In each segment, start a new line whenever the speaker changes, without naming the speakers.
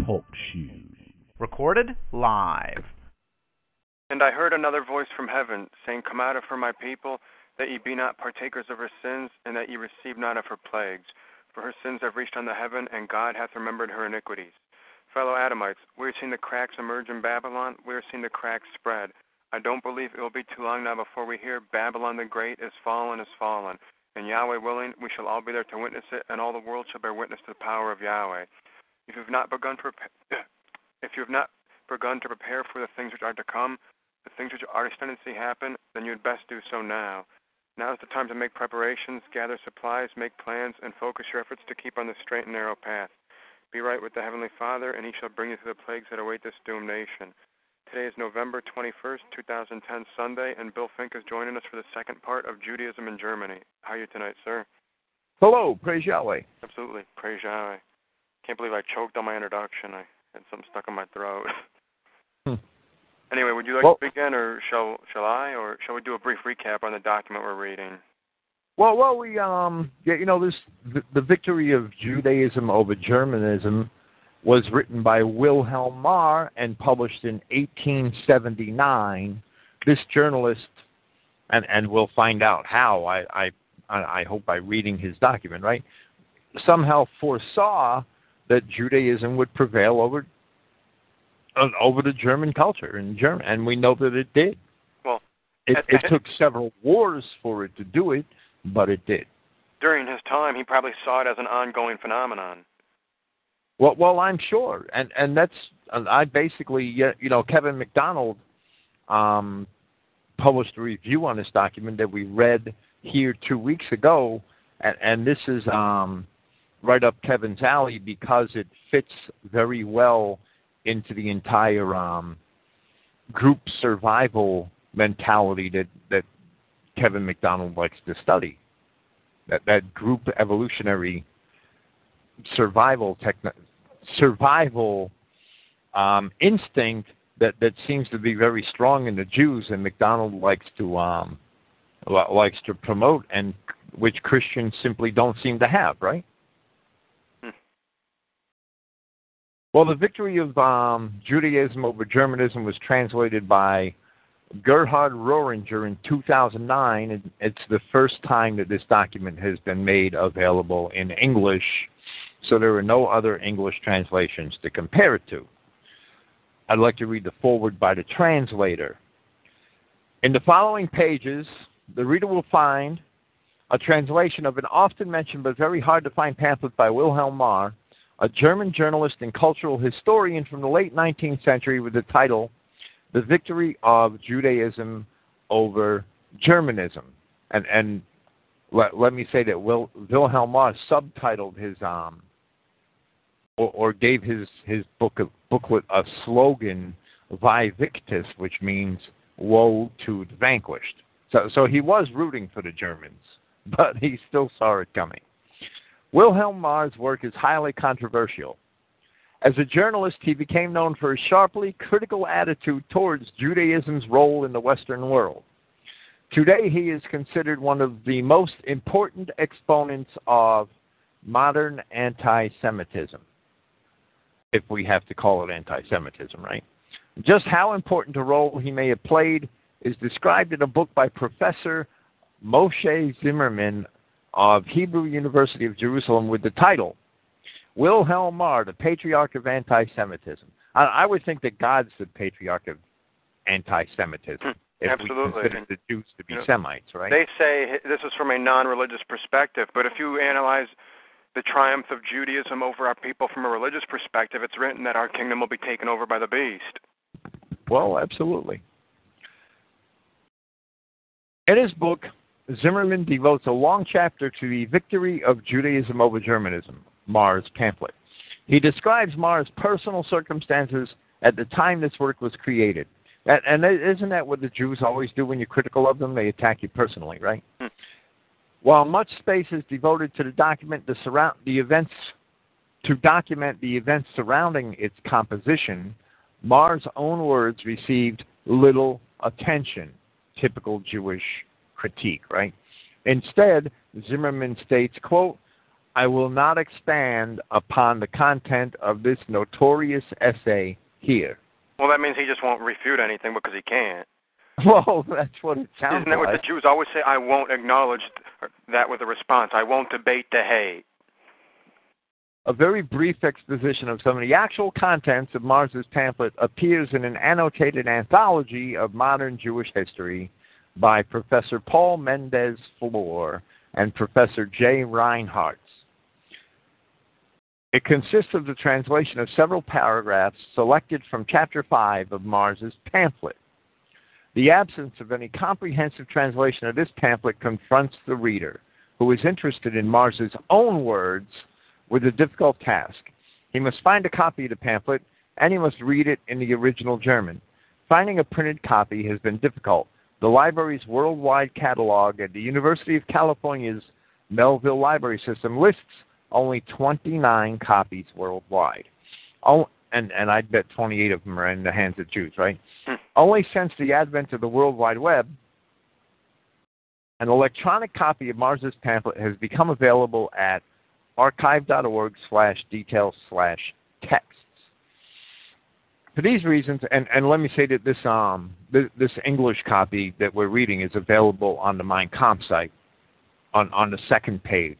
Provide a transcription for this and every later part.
Talk Show. Recorded live.
And I heard another voice from heaven, saying, Come out of her, my people, that ye be not partakers of her sins, and that ye receive not of her plagues. For her sins have reached unto heaven, and God hath remembered her iniquities. Fellow Adamites, we are seeing the cracks emerge in Babylon. We are seeing the cracks spread. I don't believe it will be too long now before we hear Babylon the Great is fallen, is fallen. And Yahweh willing, we shall all be there to witness it, and all the world shall bear witness to the power of Yahweh. If you have not begun to prepare for the things which are to come, the things which are destined to happen, then you had best do so now. Now is the time to make preparations, gather supplies, make plans, and focus your efforts to keep on the straight and narrow path. Be right with the Heavenly Father, and He shall bring you through the plagues that await this doomed nation. Today is November 21st, 2010, Sunday, and Bill Fink is joining us for the second part of Judaism in Germany. How are you tonight, sir?
Hello, praise Yahweh.
Absolutely, praise Yahweh. Can't believe I choked on my introduction. I had something stuck in my throat. Anyway, would you like to begin, or shall I, or shall we do a brief recap on the document we're reading?
The victory of Judaism over Germanism was written by Wilhelm Marr and published in 1879. This journalist, and we'll find out how, I hope by reading his document, right, somehow foresaw that Judaism would prevail over the German culture in Germany, and we know that it did.
Well,
it took several wars for it to do it, but it did.
During his time, he probably saw it as an ongoing phenomenon.
Well, I'm sure, and that's I basically, Kevin McDonald published a review on this document that we read here 2 weeks ago, and this is right up Kevin's alley because it fits very well into the entire group survival mentality that Kevin McDonald likes to study. That group evolutionary survival instinct that seems to be very strong in the Jews, and McDonald likes to promote, and which Christians simply don't seem to have, right? Well, the victory of Judaism over Germanism was translated by Gerhard Rohringer in 2009, and it's the first time that this document has been made available in English, so there are no other English translations to compare it to. I'd like to read the foreword by the translator. In the following pages, the reader will find a translation of an often mentioned but very hard to find pamphlet by Wilhelm Marr, a German journalist and cultural historian from the late 19th century, with the title, The Victory of Judaism Over Germanism. And let me say that Wilhelm Marr subtitled his, or gave his booklet a slogan, Vi Victis, which means woe to the vanquished. So he was rooting for the Germans, but he still saw it coming. Wilhelm Marr's work is highly controversial. As a journalist, he became known for his sharply critical attitude towards Judaism's role in the Western world. Today, he is considered one of the most important exponents of modern anti-Semitism, if we have to call it anti-Semitism, right? Just how important a role he may have played is described in a book by Professor Moshe Zimmerman of Hebrew University of Jerusalem with the title, Wilhelm Marr, the Patriarch of Anti-Semitism. I would think that God's the Patriarch of Anti-Semitism. If
Absolutely.
we consider the Jews to be Semites, right?
They say this is from a non-religious perspective, but if you analyze the triumph of Judaism over our people from a religious perspective, it's written that our kingdom will be taken over by the beast.
Well, absolutely. In his book, Zimmerman devotes a long chapter to the victory of Judaism over Germanism, Marr's pamphlet. He describes Marr's personal circumstances at the time this work was created. And isn't that what the Jews always do when you're critical of them? They attack you personally, right? While much space is devoted to the document the events surrounding its composition, Marr's own words received little attention, typical Jewish critique, right? Instead, Zimmerman states, quote, I will not expand upon the content of this notorious essay here.
Well, that means he just won't refute anything because he can't.
Well, that's what it sounds
Isn't that what
like.
the Jews always say? I won't acknowledge that with a response. I won't debate the hate.
A very brief exposition of some of the actual contents of Mars's pamphlet appears in an annotated anthology of modern Jewish history by Professor Paul Mendez Floor and Professor J. Reinhardt. It consists of the translation of several paragraphs selected from Chapter 5 of Mars's pamphlet. The absence of any comprehensive translation of this pamphlet confronts the reader, who is interested in Mars's own words, with a difficult task. He must find a copy of the pamphlet, and he must read it in the original German. Finding a printed copy has been difficult. The library's worldwide catalog at the University of California's Melville Library System lists only 29 copies worldwide. And I'd bet 28 of them are in the hands of Jews, right? Only since the advent of the World Wide Web, an electronic copy of Mars's pamphlet has become available at archive.org/details/texts. For these reasons, and let me say that this English copy that we're reading is available on the Mein Kampf site on the second page.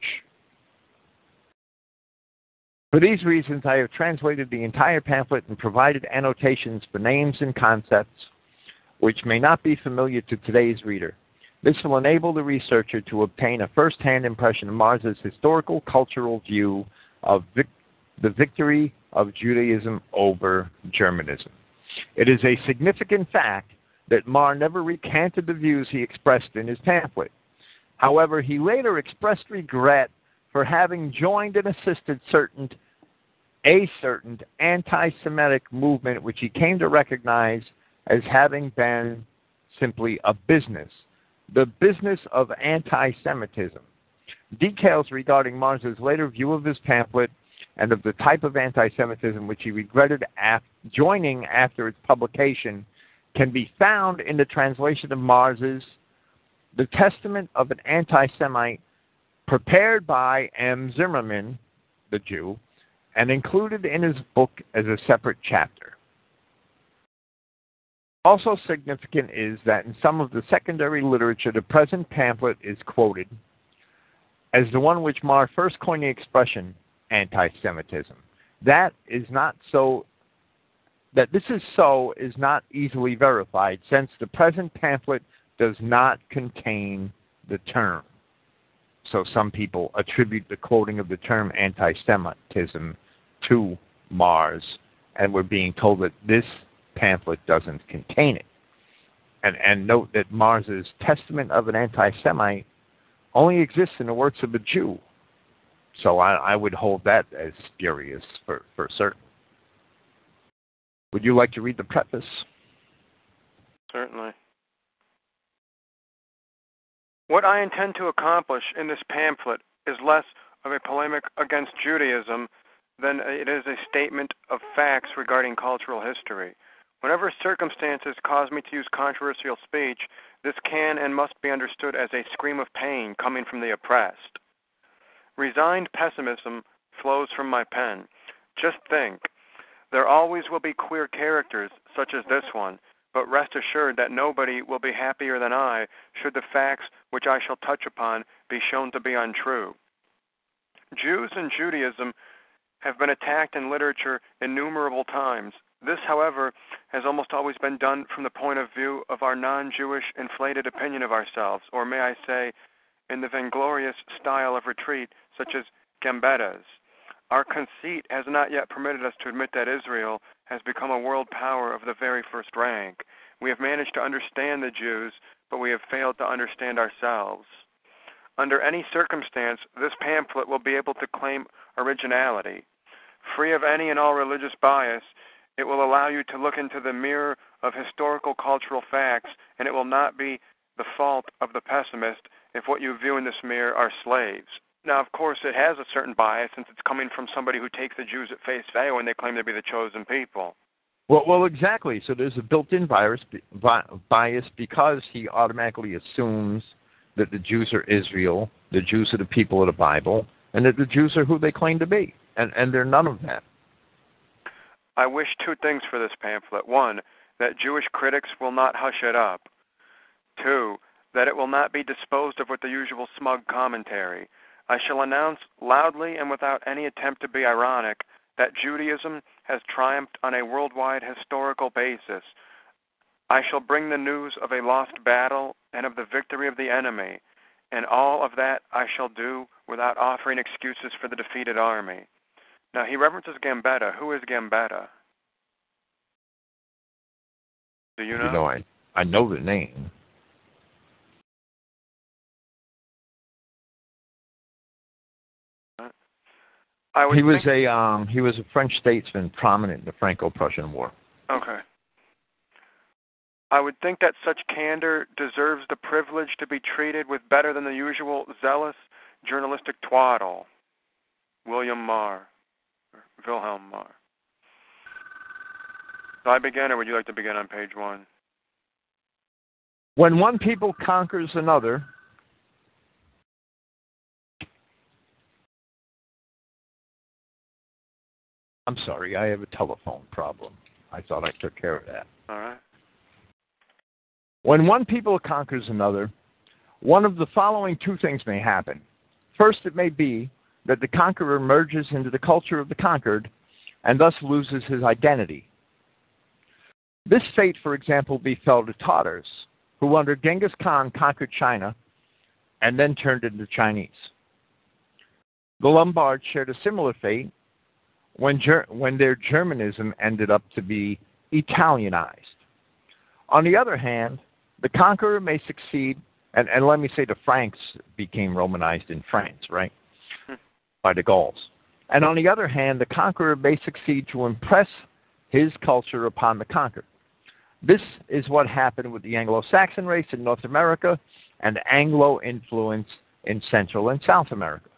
For these reasons, I have translated the entire pamphlet and provided annotations for names and concepts which may not be familiar to today's reader. This will enable the researcher to obtain a first-hand impression of Mars's historical cultural view of the victory of Judaism over Germanism. It is a significant fact that Mar never recanted the views he expressed in his pamphlet. However, he later expressed regret for having joined and assisted a certain anti-Semitic movement which he came to recognize as having been simply a business. The business of anti-Semitism. Details regarding Mars's later view of his pamphlet and of the type of anti-Semitism which he regretted joining after its publication can be found in the translation of Mars's The Testament of an Anti-Semite, prepared by M. Zimmerman, the Jew, and included in his book as a separate chapter. Also significant is that in some of the secondary literature, the present pamphlet is quoted as the one which Mar first coined the expression anti-Semitism. That this is so is not easily verified, since the present pamphlet does not contain the term. So some people attribute the quoting of the term anti-Semitism to Mars, and we're being told that this pamphlet doesn't contain it. And note that Mars's Testament of an Anti-Semite only exists in the works of a Jew. So I would hold that as spurious for certain. Would you like to read the preface?
Certainly. What I intend to accomplish in this pamphlet is less of a polemic against Judaism than it is a statement of facts regarding cultural history. Whenever circumstances cause me to use controversial speech, this can and must be understood as a scream of pain coming from the oppressed. Resigned pessimism flows from my pen. Just think, there always will be queer characters such as this one, but rest assured that nobody will be happier than I should the facts which I shall touch upon be shown to be untrue. Jews and Judaism have been attacked in literature innumerable times. This, however, has almost always been done from the point of view of our non-Jewish inflated opinion of ourselves, or may I say, in the vainglorious style of retreat, such as Gambetta's. Our conceit has not yet permitted us to admit that Israel has become a world power of the very first rank. We have managed to understand the Jews, but we have failed to understand ourselves. Under any circumstance, this pamphlet will be able to claim originality. Free of any and all religious bias, it will allow you to look into the mirror of historical cultural facts, and it will not be the fault of the pessimist if what you view in this mirror are slaves. Now, of course, it has a certain bias since it's coming from somebody who takes the Jews at face value when they claim to be the chosen people.
Well, exactly. So there's a built-in bias because he automatically assumes that the Jews are Israel, the Jews are the people of the Bible, and that the Jews are who they claim to be, and they're none of that.
I wish two things for this pamphlet. One, that Jewish critics will not hush it up. Two, that it will not be disposed of with the usual smug commentary. I shall announce loudly and without any attempt to be ironic that Judaism has triumphed on a worldwide historical basis. I shall bring the news of a lost battle and of the victory of the enemy, and all of that I shall do without offering excuses for the defeated army. Now, he references Gambetta. Who is Gambetta? Do you know?
You know, I know the name. He was a French statesman prominent in the Franco-Prussian War.
Okay. I would think that such candor deserves the privilege to be treated with better than the usual zealous journalistic twaddle. Wilhelm Marr. Do I begin, or would you like to begin on page 1?
When one people conquers another, I'm sorry, I have a telephone problem. I thought I took care of that.
All right.
When one people conquers another, one of the following two things may happen. First, it may be that the conqueror merges into the culture of the conquered and thus loses his identity. This fate, for example, befell the Tatars, who under Genghis Khan conquered China and then turned into Chinese. The Lombards shared a similar fate when their Germanism ended up to be Italianized. On the other hand, the conqueror may succeed, and let me say the Franks became Romanized in France, right, by the Gauls. And on the other hand, the conqueror may succeed to impress his culture upon the conquered. This is what happened with the Anglo-Saxon race in North America and Anglo influence in Central and South America.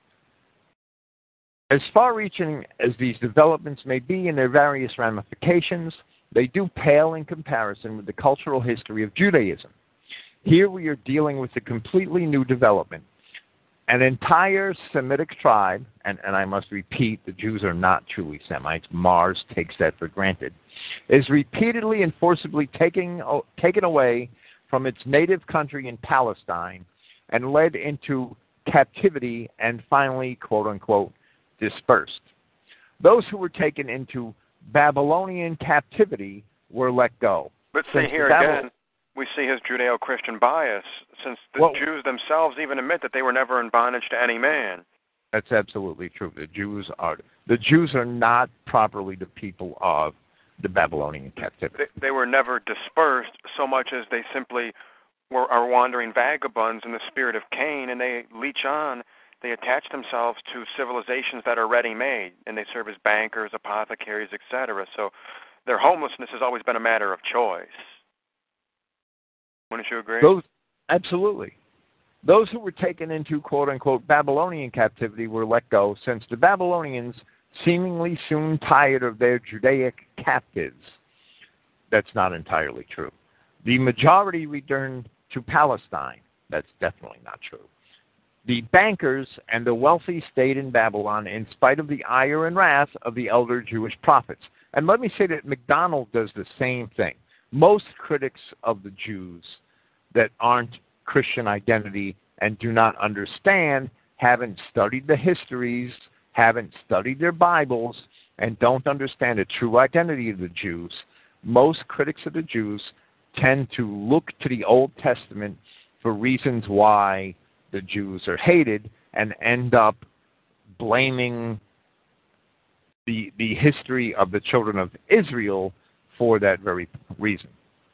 As far-reaching as these developments may be in their various ramifications, they do pale in comparison with the cultural history of Judaism. Here we are dealing with a completely new development. An entire Semitic tribe, and I must repeat, the Jews are not truly Semites. Mars takes that for granted, is repeatedly and forcibly taken away from its native country in Palestine and led into captivity and finally, quote-unquote, dispersed. Those who were taken into Babylonian captivity were let go.
But see here again, we see his Judeo-Christian bias, since the Jews themselves even admit that they were never in bondage to any man.
That's absolutely true. The Jews are not properly the people of the Babylonian captivity.
They were never dispersed so much as they simply are wandering vagabonds in the spirit of Cain, and they leech on. They attach themselves to civilizations that are ready-made, and they serve as bankers, apothecaries, etc. So their homelessness has always been a matter of choice. Wouldn't you agree?
Absolutely. Those who were taken into, quote-unquote, Babylonian captivity were let go, since the Babylonians seemingly soon tired of their Judaic captives. That's not entirely true. The majority returned to Palestine. That's definitely not true. The bankers and the wealthy stayed in Babylon in spite of the ire and wrath of the elder Jewish prophets. And let me say that MacDonald does the same thing. Most critics of the Jews that aren't Christian identity and do not understand haven't studied the histories, haven't studied their Bibles, and don't understand the true identity of the Jews. Most critics of the Jews tend to look to the Old Testament for reasons why the Jews are hated and end up blaming the history of the children of Israel for that very reason.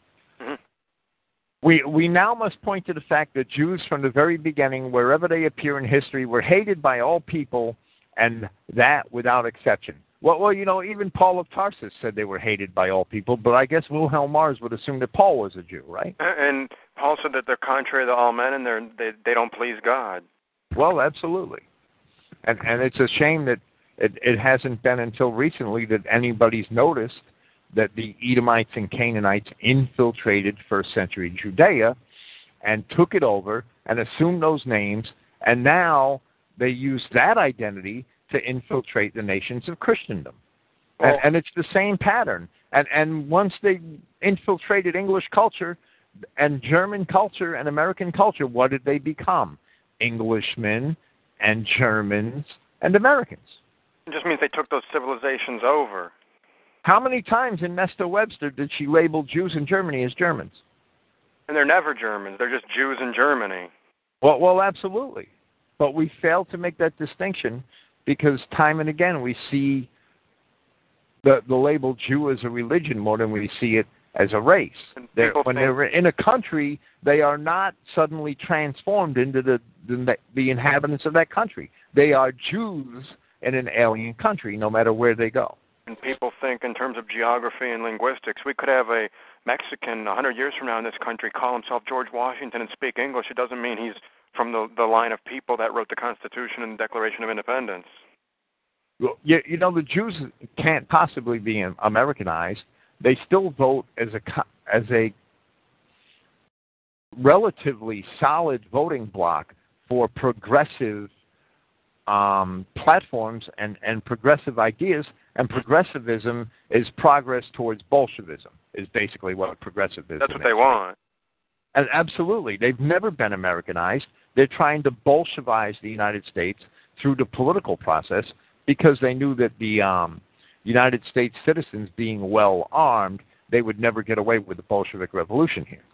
Mm-hmm. We now must point to the fact that Jews from the very beginning, wherever they appear in history, were hated by all people, and that without exception. Well, even Paul of Tarsus said they were hated by all people, but I guess Wilhelm Marr would assume that Paul was a Jew, right?
And Paul said that they're contrary to all men and they don't please God.
Well, absolutely. And it's a shame that it hasn't been until recently that anybody's noticed that the Edomites and Canaanites infiltrated first century Judea and took it over and assumed those names, and now they used that identity to infiltrate the nations of Christendom.
Well,
And it's the same pattern. And once they infiltrated English culture and German culture and American culture, what did they become? Englishmen and Germans and Americans.
it just means they took those civilizations over.
How many times in Nesta Webster did she label Jews in Germany as Germans?
And they're never Germans. They're just Jews in Germany.
Well, absolutely. But we fail to make that distinction because time and again we see the label Jew as a religion more than we see it as a race. When they're in a country, they are not suddenly transformed into the inhabitants of that country. They are Jews in an alien country, no matter where they go.
And people think in terms of geography and linguistics. We could have a Mexican 100 years from now in this country call himself George Washington and speak English. It doesn't mean he's from the line of people that wrote the Constitution and the Declaration of Independence.
Well, you know, the Jews can't possibly be Americanized. They still vote as a relatively solid voting bloc for progressive platforms and progressive ideas, and progressivism is progress towards Bolshevism, is basically what progressivism is.
That's what they want.
And absolutely. They've never been Americanized. They're trying to Bolshevize the United States through the political process because they knew that the United States citizens being well armed, they would never get away with the Bolshevik Revolution here.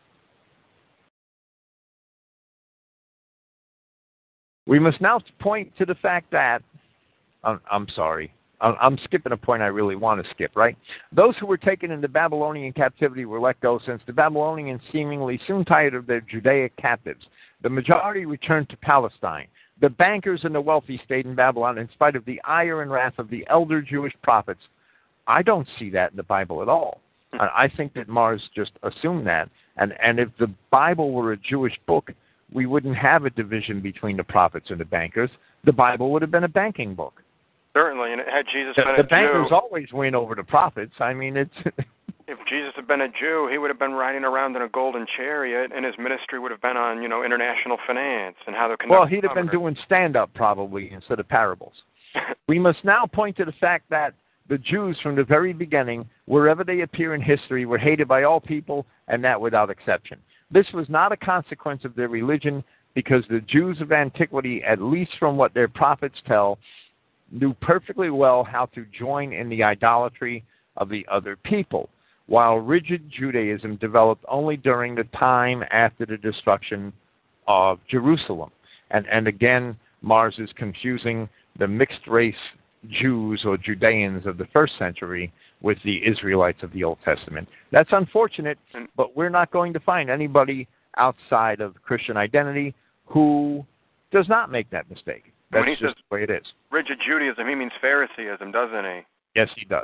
We must now point to the fact that, I'm sorry, I'm skipping a point I really want to skip, right? Those who were taken into Babylonian captivity were let go, since the Babylonians seemingly soon tired of their Judaic captives. The majority returned to Palestine. The bankers and the wealthy stayed in Babylon in spite of the ire and wrath of the elder Jewish prophets. I don't see that in the Bible at all. I think that Mars just assumed that. And if the Bible were a Jewish book, we wouldn't have a division between the prophets and the bankers. The Bible would have been a banking book.
Certainly, and had Jesus been a
The
Jew...
bankers always win over the prophets. I mean, it's...
If Jesus had been a Jew, he would have been riding around in a golden chariot, and his ministry would have been on, international finance and how to conduct...
Well, he'd have been doing stand-up probably instead of parables. We must now point to the fact that the Jews from the very beginning, wherever they appear in history, were hated by all people, and that without exception. This was not a consequence of their religion, because the Jews of antiquity, at least from what their prophets tell, knew perfectly well how to join in the idolatry of the other people, while rigid Judaism developed only during the time after the destruction of Jerusalem. And again, Mars is confusing the mixed-race Jews or Judeans of the first century with the Israelites of the Old Testament. That's unfortunate, but we're not going to find anybody outside of Christian identity who does not make that mistake. That's just the way it is.
Rigid Judaism, he means Phariseeism, doesn't he?
Yes, he does.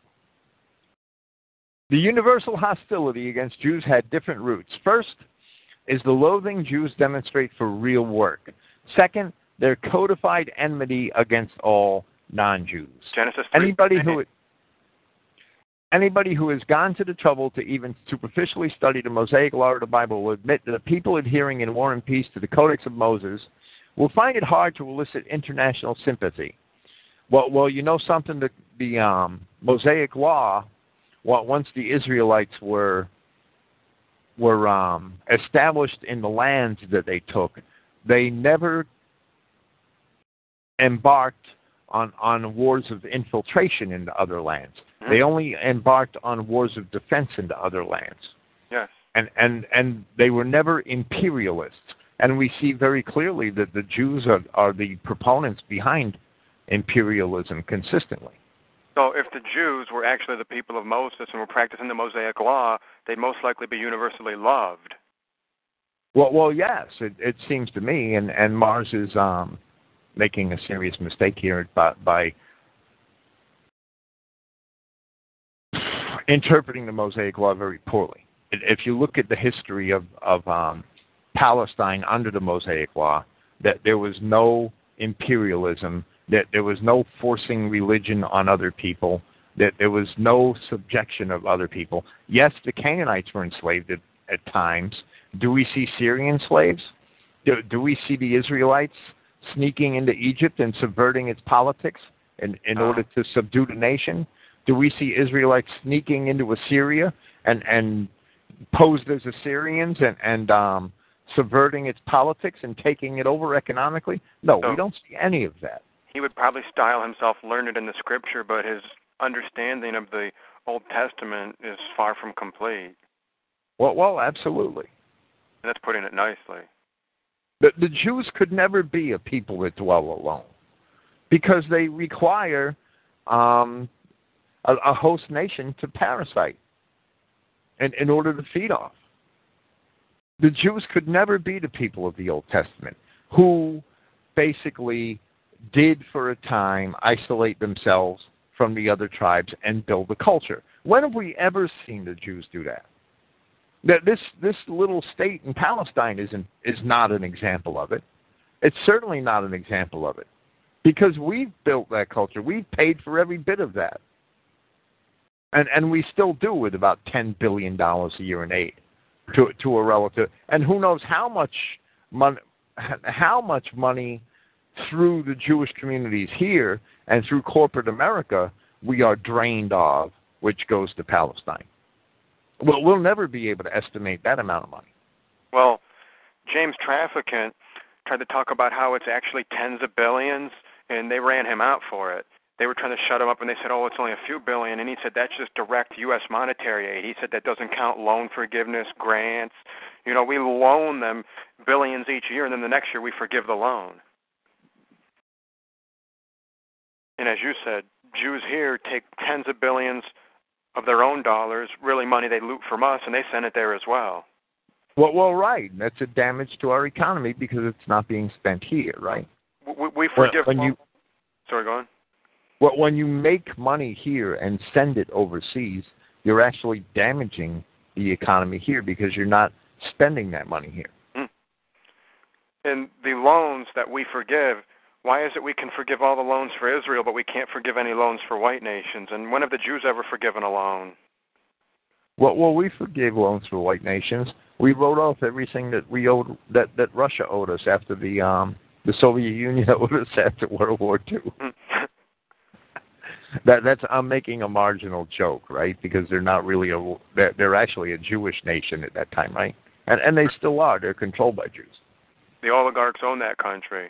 The universal hostility against Jews had different roots. First is the loathing Jews demonstrate for real work. Second, their codified enmity against all non-Jews.
Genesis 3.
Anybody who has gone to the trouble to even superficially study the Mosaic Law of the Bible will admit that the people adhering in War and Peace to the Codex of Moses will find it hard to elicit international sympathy. Well, you know something, the Mosaic Law, once the Israelites were established in the lands that they took, they never embarked on wars of infiltration into other lands. Mm-hmm. They only embarked on wars of defense into other lands.
Yes.
And they were never imperialists. And we see very clearly that the Jews are the proponents behind imperialism consistently.
So if the Jews were actually the people of Moses and were practicing the Mosaic Law, they'd most likely be universally loved.
Well, yes, it seems to me, and Mars is making a serious mistake here by interpreting the Mosaic Law very poorly. If you look at the history of Palestine under the Mosaic Law, that there was no imperialism, that there was no forcing religion on other people, that there was no subjection of other people. Yes, the Canaanites were enslaved at times. Do we see Syrian slaves? Do we see the Israelites sneaking into Egypt and subverting its politics in order to subdue the nation? Do we see Israelites sneaking into Assyria and posed as Assyrians and subverting its politics and taking it over economically? No, we don't see any of that.
He would probably style himself learned in the Scripture, but his understanding of the Old Testament is far from complete.
Well, absolutely.
And that's putting it nicely.
The Jews could never be a people that dwell alone because they require a host nation to parasite in order to feed off. The Jews could never be the people of the Old Testament who basically did for a time isolate themselves from the other tribes and build a culture. When have we ever seen the Jews do that? This little state in Palestine is not an example of it. It's certainly not an example of it because we've built that culture. We've paid for every bit of that. And we still do with about $10 billion a year in aid to a relative. And who knows how much money through the Jewish communities here and through corporate America we are drained of, which goes to Palestine. Well, we'll never be able to estimate that amount of money.
Well, James Traficant tried to talk about how it's actually tens of billions, and they ran him out for it. They were trying to shut him up, and they said, oh, it's only a few billion. And he said, that's just direct U.S. monetary aid. He said that doesn't count loan forgiveness, grants. You know, we loan them billions each year, and then the next year we forgive the loan. And as you said, Jews here take tens of billions of their own dollars, really money they loot from us, and they send it there as well.
Well, right. That's a damage to our economy because it's not being spent here, right?
We forgive... Sorry, go on.
Well, when you make money here and send it overseas, you're actually damaging the economy here because you're not spending that money here.
And the loans that we forgive, why is it we can forgive all the loans for Israel, but we can't forgive any loans for white nations? And when have the Jews ever forgiven a loan?
Well, we forgave loans for white nations. We wrote off everything that we owed, that Russia owed us after the Soviet Union owed us after World War II. I'm making a marginal joke, right? Because they're not really they're actually a Jewish nation at that time, right? And they still are. They're controlled by Jews.
The oligarchs own that country.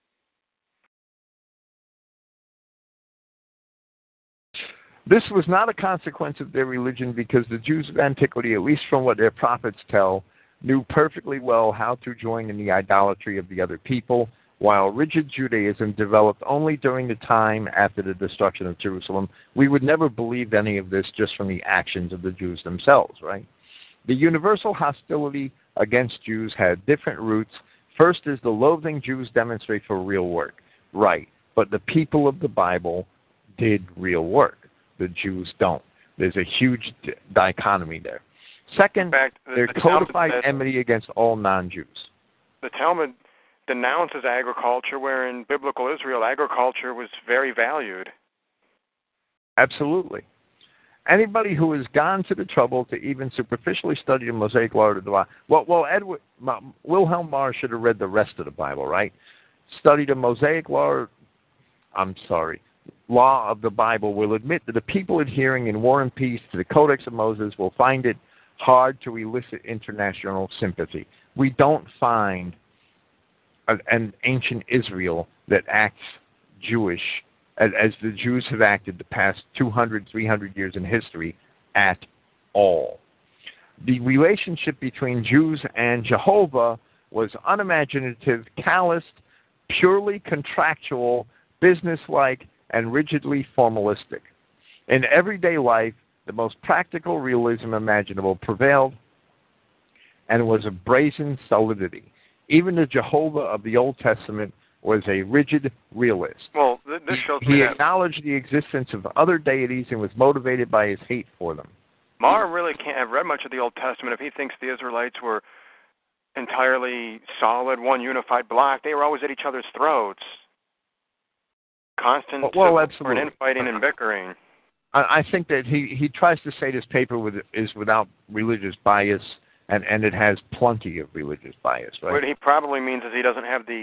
This was not a consequence of their religion because the Jews of antiquity, at least from what their prophets tell, knew perfectly well how to join in the idolatry of the other people, while rigid Judaism developed only during the time after the destruction of Jerusalem. We would never believe any of this just from the actions of the Jews themselves, right? The universal hostility against Jews had different roots. First is the loathing Jews demonstrate for real work. Right, but the people of the Bible did real work. The Jews don't. There's a huge dichotomy there. Second, their codified enmity against all non-Jews.
The Talmud denounces agriculture, where in biblical Israel, agriculture was very valued.
Absolutely. Anybody who has gone to the trouble to even superficially study the Mosaic Law of the Bible, Wilhelm Marr should have read the rest of the Bible, right? Study the Mosaic Law of the Bible will admit that the people adhering in War and Peace to the Codex of Moses will find it hard to elicit international sympathy. We don't find an ancient Israel that acts Jewish as the Jews have acted the past 200, 300 years in history at all. The relationship between Jews and Jehovah was unimaginative, calloused, purely contractual, businesslike, and rigidly formalistic. In everyday life, the most practical realism imaginable prevailed, and was a brazen solidity. Even the Jehovah of the Old Testament was a rigid realist.
Well, this shows me
he acknowledged the existence of other deities and was motivated by his hate for them.
Marr really can't have read much of the Old Testament if he thinks the Israelites were entirely solid, one unified block. They were always at each other's throats. Constant infighting and bickering.
I think that he tries to say this paper is without religious bias, and it has plenty of religious bias, right?
What he probably means is he doesn't have the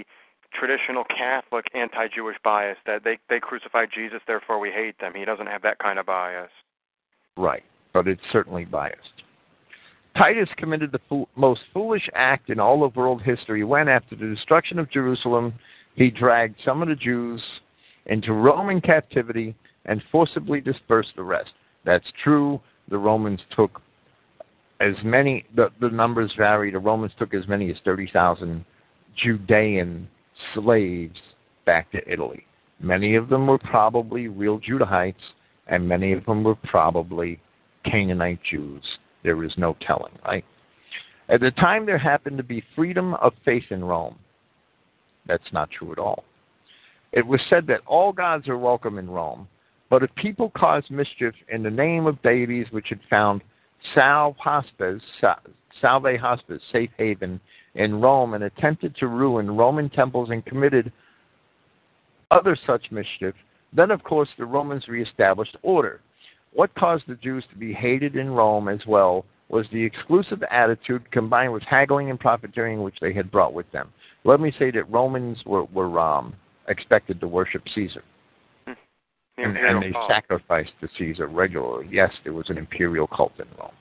traditional Catholic anti-Jewish bias that they crucified Jesus, therefore we hate them. He doesn't have that kind of bias.
Right, but it's certainly biased. Titus committed the most foolish act in all of world history when, after the destruction of Jerusalem, he dragged some of the Jews into Roman captivity and forcibly dispersed the rest. That's true. The Romans took as many, the numbers vary. The Romans took as many as 30,000 Judean slaves back to Italy. Many of them were probably real Judahites, and many of them were probably Canaanite Jews. There is no telling, right? At the time, there happened to be freedom of faith in Rome. That's not true at all. It was said that all gods are welcome in Rome, but if people caused mischief in the name of deities which had found salve hospice, safe haven, in Rome, and attempted to ruin Roman temples and committed other such mischief, then of course the Romans reestablished order. What caused the Jews to be hated in Rome as well was the exclusive attitude combined with haggling and profiteering which they had brought with them. Let me say that Romans were expected to worship Caesar. And they sacrificed to Caesar regularly. Yes, there was an imperial cult in Rome.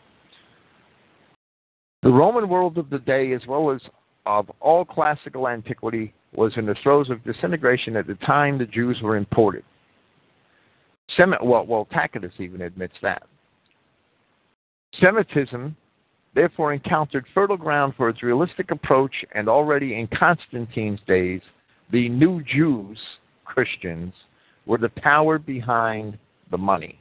The Roman world of the day, as well as of all classical antiquity, was in the throes of disintegration at the time the Jews were imported. Tacitus even admits that. Semitism, therefore, encountered fertile ground for its realistic approach, and already in Constantine's days, the new Jews, Christians, were the power behind the money.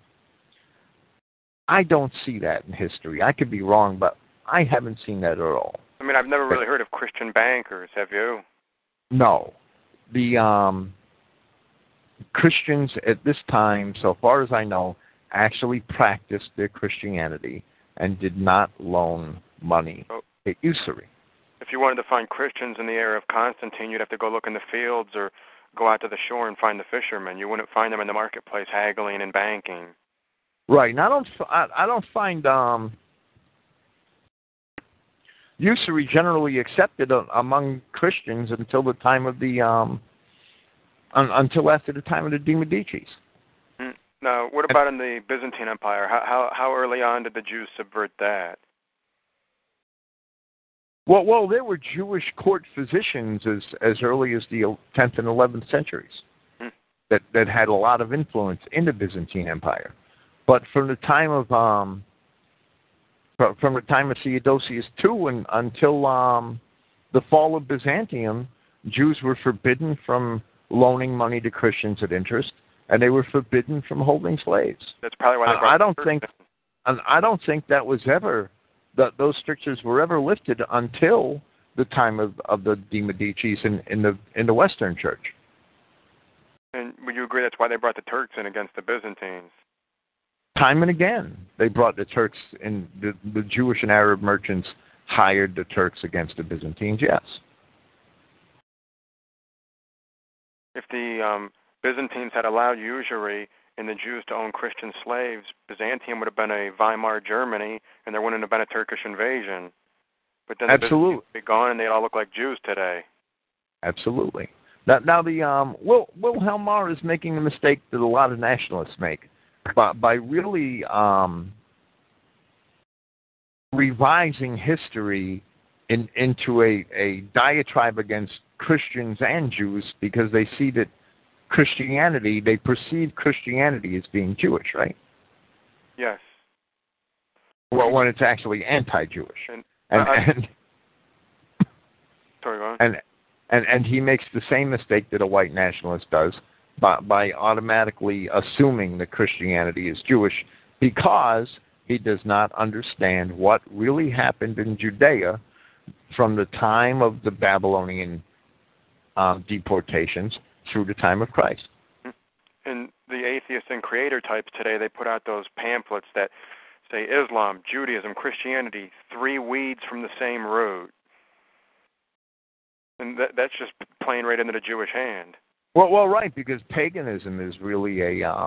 I don't see that in history. I could be wrong, but I haven't seen that at all.
I mean, I've never really heard of Christian bankers, have you?
No. The Christians at this time, so far as I know, actually practiced their Christianity and did not loan money at usury.
If you wanted to find Christians in the era of Constantine, you'd have to go look in the fields or go out to the shore and find the fishermen. You wouldn't find them in the marketplace haggling and banking.
Right. And I don't find usury generally accepted among Christians until the time of the until after the time of the De Medicis.
Now, what about in the Byzantine Empire? How early on did the Jews subvert that?
Well, there were Jewish court physicians as early as the 10th and 11th centuries that had a lot of influence in the Byzantine Empire. But from the time of Theodosius II until the fall of Byzantium, Jews were forbidden from loaning money to Christians at interest, and they were forbidden from holding slaves.
That's probably why they brought
I don't think that was ever. Those strictures were ever lifted until the time of the De Medicis in the Western Church.
And would you agree that's why they brought the Turks in against the Byzantines?
Time and again, they brought the Turks in. The Jewish and Arab merchants hired the Turks against the Byzantines, yes.
If the Byzantines had allowed usury and the Jews to own Christian slaves, Byzantium would have been a Weimar Germany, and there wouldn't have been a Turkish invasion. But then the Byzantines would be gone, and they'd all look like Jews today.
Absolutely. Now the Wilhelm Marr is making a mistake that a lot of nationalists make by really revising history into a diatribe against Christians and Jews, because they see that Christianity, they perceive Christianity as being Jewish, right?
Yes.
Well, when it's actually anti-Jewish.
Sorry, go on.
And he makes the same mistake that a white nationalist does by automatically assuming that Christianity is Jewish, because he does not understand what really happened in Judea from the time of the Babylonian deportations through the time of Christ.
And the atheists and creator types today, they put out those pamphlets that say Islam, Judaism, Christianity, 3 weeds from the same root. And that's just playing right into the Jewish hand.
Well, right, because paganism is really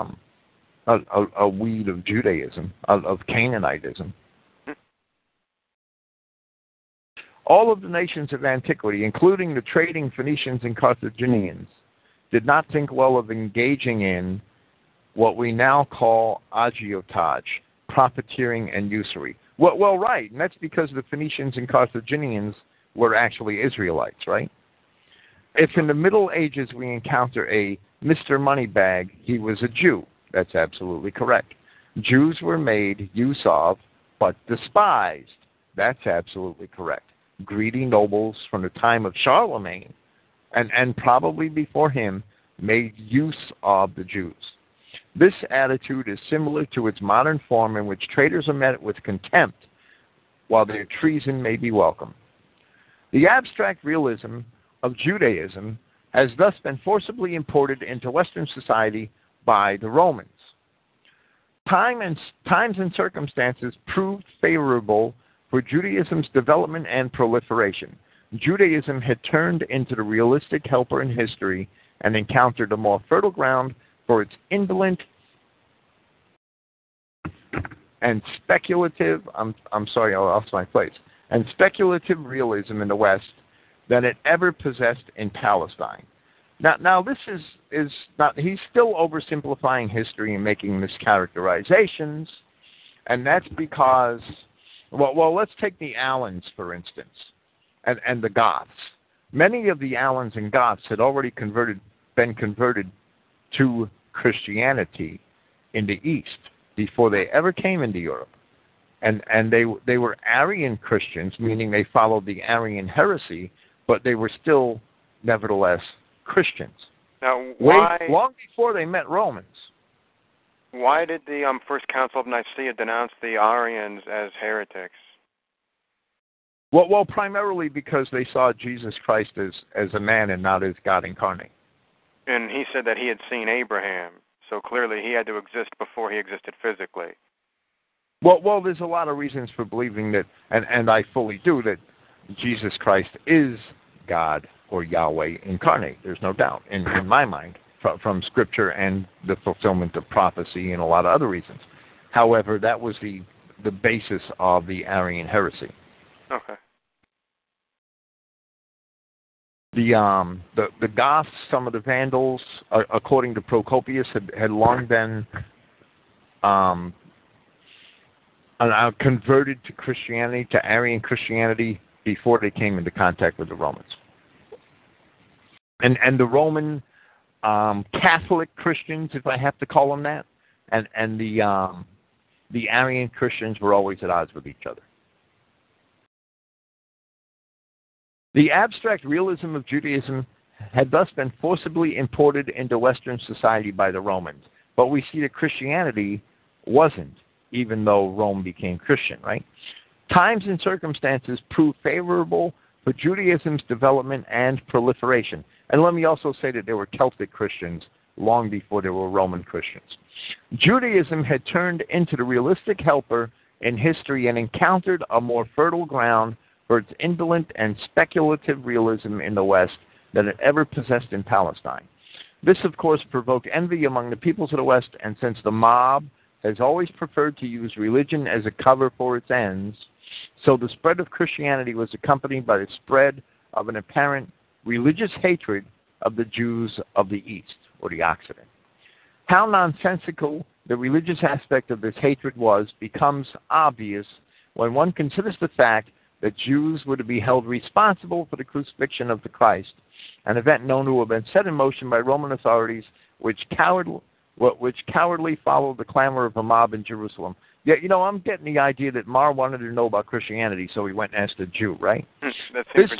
a weed of Judaism, of Canaanitism. All of the nations of antiquity, including the trading Phoenicians and Carthaginians, did not think well of engaging in what we now call agiotage, profiteering and usury. Well, right, and that's because the Phoenicians and Carthaginians were actually Israelites, right? If in the Middle Ages we encounter a Mr. Moneybag, he was a Jew. That's absolutely correct. Jews were made use of, but despised. That's absolutely correct. Greedy nobles from the time of Charlemagne, and probably before him, made use of the Jews. This attitude is similar to its modern form in which traitors are met with contempt, while their treason may be welcome. The abstract realism of Judaism has thus been forcibly imported into Western society by the Romans. Times and circumstances proved favorable for Judaism's development and proliferation. Judaism had turned into the realistic helper in history and encountered a more fertile ground for its indolent and speculative, I'm sorry, I lost my place, and speculative realism in the West than it ever possessed in Palestine. Now this is not, he's still oversimplifying history and making mischaracterizations, and that's because, well, let's take the Alans, for instance, and the Goths. Many of the Alans and Goths had already been converted to Christianity in the East before they ever came into Europe. And they were Arian Christians, meaning they followed the Arian heresy, but they were still, nevertheless, Christians.
Now, why,
long before they met Romans.
Why did the First Council of Nicaea denounce the Arians as heretics?
Well, primarily because they saw Jesus Christ as a man and not as God incarnate.
And he said that he had seen Abraham, so clearly he had to exist before he existed physically.
Well, there's a lot of reasons for believing that, and I fully do, that Jesus Christ is God or Yahweh incarnate. There's no doubt in my mind from Scripture and the fulfillment of prophecy and a lot of other reasons. However, that was the basis of the Arian heresy.
Okay.
The Goths, some of the Vandals, according to Procopius, had long been converted to Christianity, to Arian Christianity, before they came into contact with the Romans. And the Roman Catholic Christians, if I have to call them that, and the Arian Christians were always at odds with each other. The abstract realism of Judaism had thus been forcibly imported into Western society by the Romans. But we see that Christianity wasn't, even though Rome became Christian, right? Times and circumstances proved favorable for Judaism's development and proliferation. And let me also say that there were Celtic Christians long before there were Roman Christians. Judaism had turned into the realistic helper in history and encountered a more fertile ground for its indolent and speculative realism in the West than it ever possessed in Palestine. This, of course, provoked envy among the peoples of the West, and since the mob has always preferred to use religion as a cover for its ends, so the spread of Christianity was accompanied by the spread of an apparent religious hatred of the Jews of the East, or the Occident. How nonsensical the religious aspect of this hatred was becomes obvious when one considers the fact that Jews were to be held responsible for the crucifixion of the Christ, an event known to have been set in motion by Roman authorities, which cowardly followed the clamor of a mob in Jerusalem. Yeah, I'm getting the idea that Mar wanted to know about Christianity, so he went and asked a Jew, right? This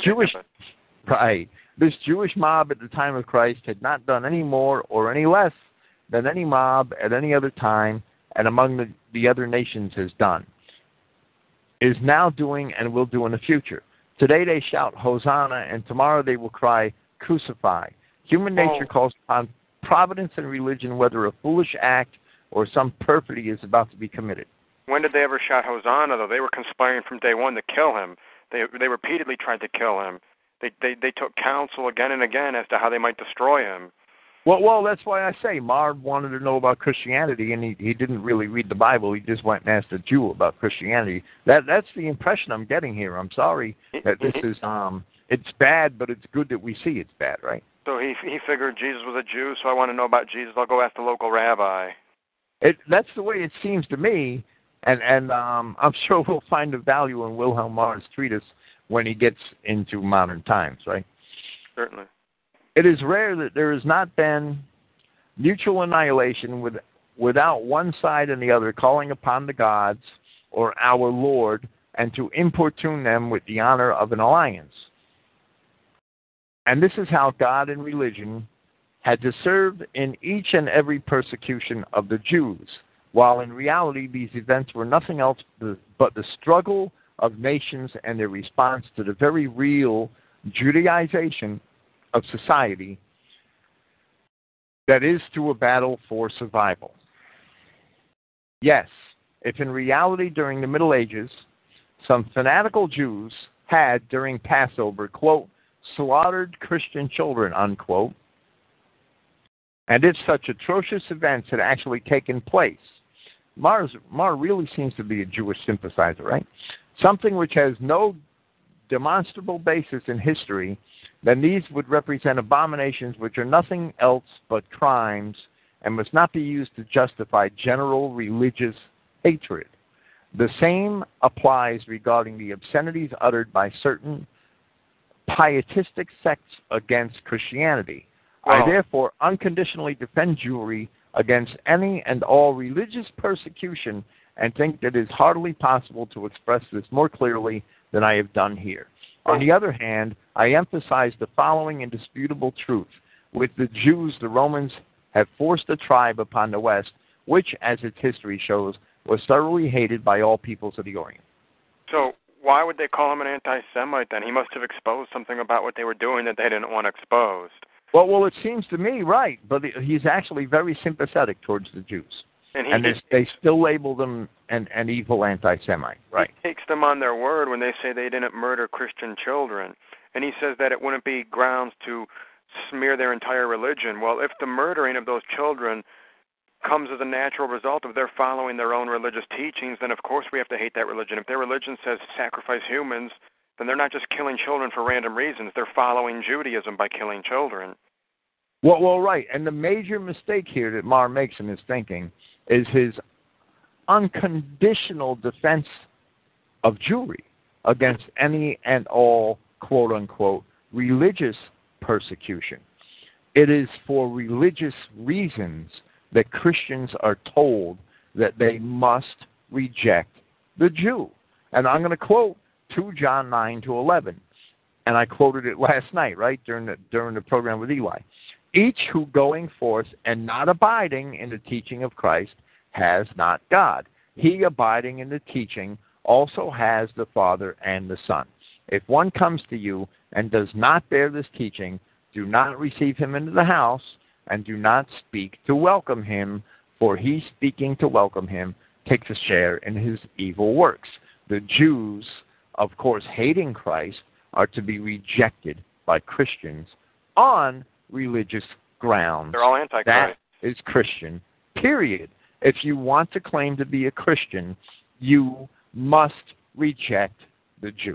Jewish mob at the time of Christ had not done any more or any less than any mob at any other time and among the other nations has done, is now doing and will do in the future. Today they shout, Hosanna, and tomorrow they will cry, Crucify. Human nature calls upon providence and religion, whether a foolish act or some perfidy is about to be committed.
When did they ever shout Hosanna, though? They were conspiring from day one to kill him. They repeatedly tried to kill him. They took counsel again and again as to how they might destroy him.
Well, that's why I say Marr wanted to know about Christianity, and he didn't really read the Bible. He just went and asked a Jew about Christianity. That's the impression I'm getting here. I'm sorry that this is it's bad, but it's good that we see it's bad, right?
So he figured Jesus was a Jew, so I want to know about Jesus. I'll go ask the local rabbi.
That's the way it seems to me, and I'm sure we'll find the value in Wilhelm Marr's treatise when he gets into modern times, right?
Certainly.
It is rare that there has not been mutual annihilation without one side and the other calling upon the gods or our Lord and to importune them with the honor of an alliance. And this is how God and religion had to serve in each and every persecution of the Jews, while in reality these events were nothing else but the struggle of nations and their response to the very real Judaization of society that is to a battle for survival. Yes, if in reality during the Middle Ages some fanatical Jews had during Passover, quote, slaughtered Christian children, unquote, and if such atrocious events had actually taken place, Marr really seems to be a Jewish sympathizer, right? Something which has no demonstrable basis in history, then these would represent abominations which are nothing else but crimes and must not be used to justify general religious hatred. The same applies regarding the obscenities uttered by certain pietistic sects against Christianity. I therefore unconditionally defend Jewry against any and all religious persecution and think that it is hardly possible to express this more clearly than I have done here. On the other hand, I emphasize the following indisputable truth. With the Jews, the Romans have forced a tribe upon the West, which, as its history shows, was thoroughly hated by all peoples of the Orient.
So why would they call him an anti-Semite then? He must have exposed something about what they were doing that they didn't want exposed.
Well, it seems to me, right, but he's actually very sympathetic towards the Jews. And they still label them an evil anti-Semite, right?
He takes them on their word when they say they didn't murder Christian children. And he says that it wouldn't be grounds to smear their entire religion. Well, if the murdering of those children comes as a natural result of their following their own religious teachings, then of course we have to hate that religion. If their religion says sacrifice humans, then they're not just killing children for random reasons. They're following Judaism by killing children.
Well, right. And the major mistake here that Marr makes in his thinking is his unconditional defense of Jewry against any and all, quote-unquote, religious persecution. It is for religious reasons that Christians are told that they must reject the Jew. And I'm going to quote 2 John 9-11. And I quoted it last night, right, during the program with Eli. Each who going forth and not abiding in the teaching of Christ has not God. He abiding in the teaching also has the Father and the Son. If one comes to you and does not bear this teaching, do not receive him into the house, and do not speak to welcome him, for he speaking to welcome him takes a share in his evil works. The Jews, of course, hating Christ, are to be rejected by Christians on religious grounds.
They're all antichrist.
That is Christian, period. If you want to claim to be a Christian, you must reject the Jew.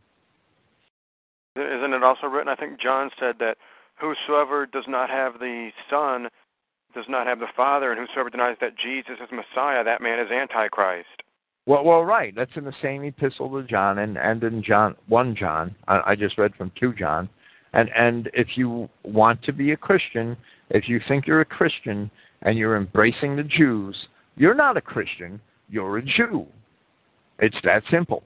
Isn't it also written, I think John said that whosoever does not have the Son does not have the Father, and whosoever denies that Jesus is Messiah, that man is Antichrist.
Well, right. That's in the same epistle to John and in John 1 John. I just read from 2 John. And if you want to be a Christian, if you think you're a Christian and you're embracing the Jews, you're not a Christian, you're a Jew. It's that simple.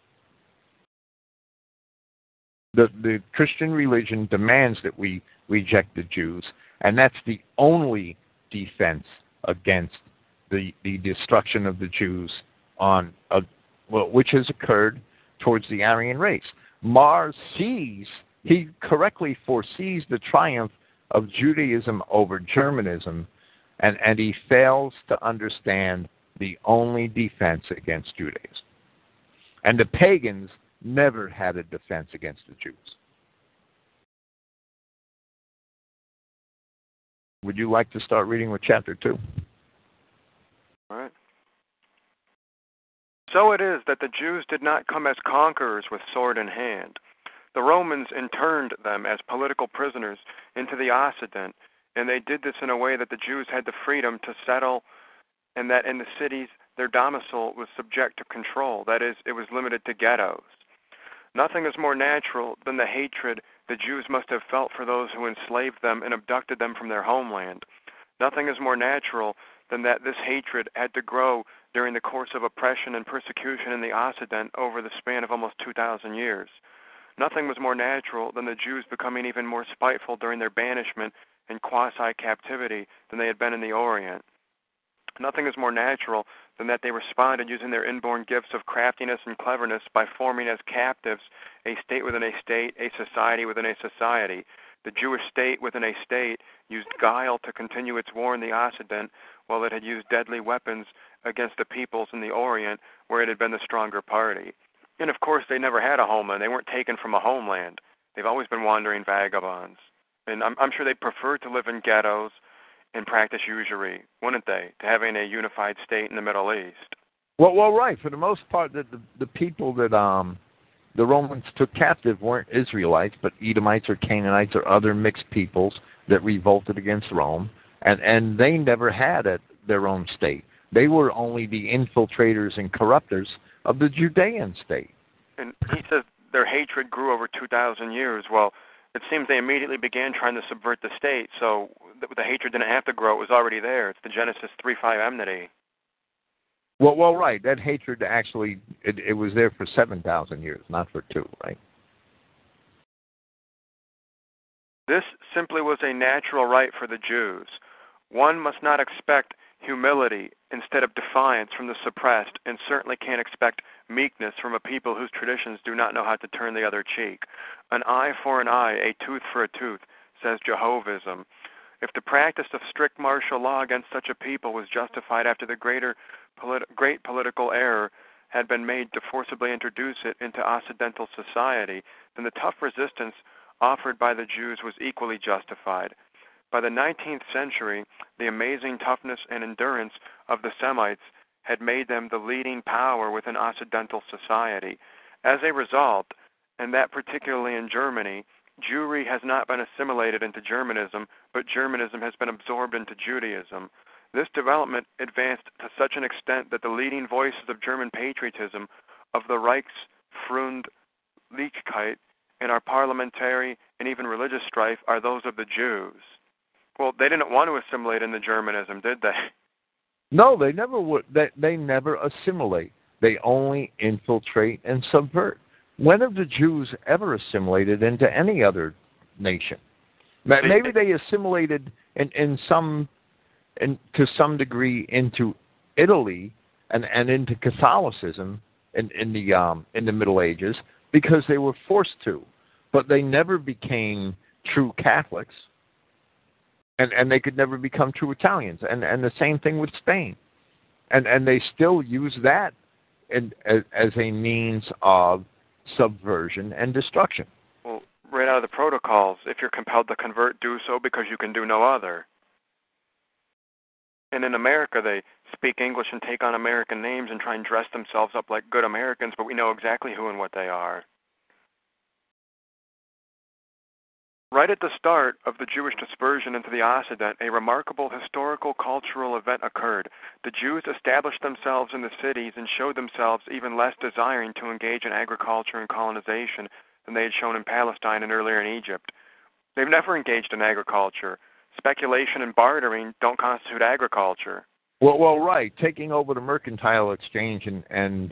The Christian religion demands that we reject the Jews, and that's the only defense against the destruction of the Jews which has occurred towards the Aryan race. Marr he correctly foresees the triumph of Judaism over Germanism, and he fails to understand the only defense against Judaism. And the pagans never had a defense against the Jews. Would you like to start reading with chapter 2?
All right. So it is that the Jews did not come as conquerors with sword in hand. The Romans interned them as political prisoners into the Occident, and they did this in a way that the Jews had the freedom to settle, and that in the cities their domicile was subject to control. That is, it was limited to ghettos. Nothing is more natural than the hatred the Jews must have felt for those who enslaved them and abducted them from their homeland. Nothing is more natural than that this hatred had to grow during the course of oppression and persecution in the Occident over the span of almost 2,000 years. Nothing was more natural than the Jews becoming even more spiteful during their banishment and quasi-captivity than they had been in the Orient. Nothing is more natural than that they responded using their inborn gifts of craftiness and cleverness by forming as captives a state within a state, a society within a society. The Jewish state within a state used guile to continue its war in the Occident, while it had used deadly weapons against the peoples in the Orient, where it had been the stronger party. And of course, they never had a homeland. They weren't taken from a homeland. They've always been wandering vagabonds. And I'm sure they preferred to live in ghettos and practice usury, wouldn't they, to having a unified state in the Middle East?
Well, right. For the most part, the people that the Romans took captive weren't Israelites, but Edomites or Canaanites or other mixed peoples that revolted against Rome, and they never had their own state. They were only the infiltrators and corruptors of the Judean state.
And he says their hatred grew over 2,000 years. Well, it seems they immediately began trying to subvert the state, so the hatred didn't have to grow. It was already there. It's the Genesis 3:5 enmity.
Well, right. That hatred actually, it was there for 7,000 years, not for 2, right?
This simply was a natural right for the Jews. One must not expect humility instead of defiance from the suppressed, and certainly can't expect meekness from a people whose traditions do not know how to turn the other cheek. An eye for an eye, a tooth for a tooth, says Jehovism. If the practice of strict martial law against such a people was justified after the great political error had been made to forcibly introduce it into Occidental society, then the tough resistance offered by the Jews was equally justified. By the 19th century, the amazing toughness and endurance of the Semites had made them the leading power within Occidental society. As a result, and that particularly in Germany, Jewry has not been assimilated into Germanism, but Germanism has been absorbed into Judaism. This development advanced to such an extent that the leading voices of German patriotism, of the Reichsfreundlichkeit, and our parliamentary and even religious strife are those of the Jews. Well, they didn't want to assimilate into Germanism, did they?
No, they never would. They never assimilate. They only infiltrate and subvert. When have the Jews ever assimilated into any other nation? Maybe they assimilated to some degree into Italy and into Catholicism in the Middle Ages because they were forced to, but they never became true Catholics. And they could never become true Italians. And the same thing with Spain. And they still use that as a means of subversion and destruction.
Well, right out of the protocols, if you're compelled to convert, do so because you can do no other. And in America, they speak English and take on American names and try and dress themselves up like good Americans, but we know exactly who and what they are. Right at the start of the Jewish dispersion into the Occident, a remarkable historical cultural event occurred. The Jews established themselves in the cities and showed themselves even less desiring to engage in agriculture and colonization than they had shown in Palestine and earlier in Egypt. They've never engaged in agriculture. Speculation and bartering don't constitute agriculture.
Well, right. Taking over the mercantile exchange and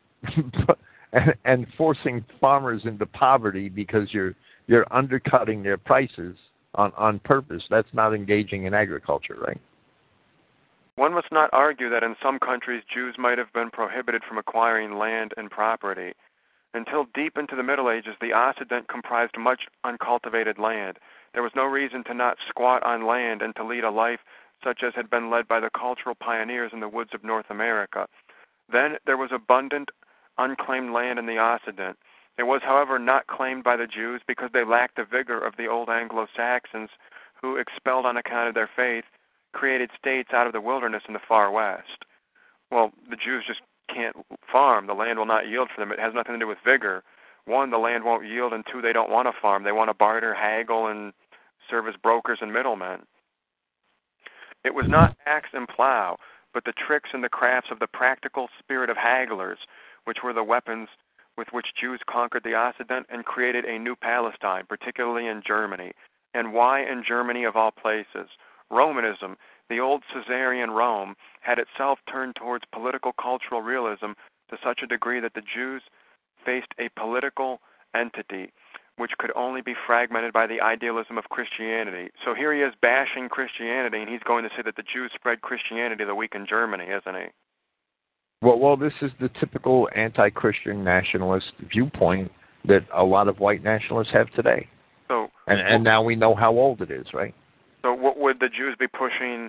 forcing farmers into poverty because you're undercutting their prices on purpose. That's not engaging in agriculture, right?
One must not argue that in some countries Jews might have been prohibited from acquiring land and property. Until deep into the Middle Ages, the Occident comprised much uncultivated land. There was no reason to not squat on land and to lead a life such as had been led by the cultural pioneers in the woods of North America. Then there was abundant, unclaimed land in the Occident. It was, however, not claimed by the Jews because they lacked the vigor of the old Anglo-Saxons who, expelled on account of their faith, created states out of the wilderness in the far west. Well, the Jews just can't farm. The land will not yield for them. It has nothing to do with vigor. One, the land won't yield, and two, they don't want to farm. They want to barter, haggle, and serve as brokers and middlemen. It was not axe and plow, but the tricks and the crafts of the practical spirit of hagglers, which were the weapons with which Jews conquered the Occident and created a new Palestine, particularly in Germany. And why in Germany of all places? Romanism, the old Caesarian Rome, had itself turned towards political cultural realism to such a degree that the Jews faced a political entity which could only be fragmented by the idealism of Christianity. So here he is bashing Christianity, and he's going to say that the Jews spread Christianity the weak in Germany, isn't he?
Well, this is the typical anti-Christian nationalist viewpoint that a lot of white nationalists have today.
So,
and now we know how old it is, right?
So what would the Jews be pushing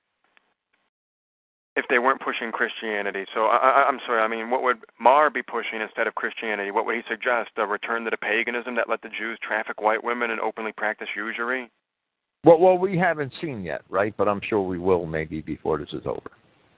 if they weren't pushing Christianity? So I'm sorry, I mean, what would Marr be pushing instead of Christianity? What would he suggest? A return to the paganism that let the Jews traffic white women and openly practice usury?
Well, we haven't seen yet, right? But I'm sure we will maybe before this is over.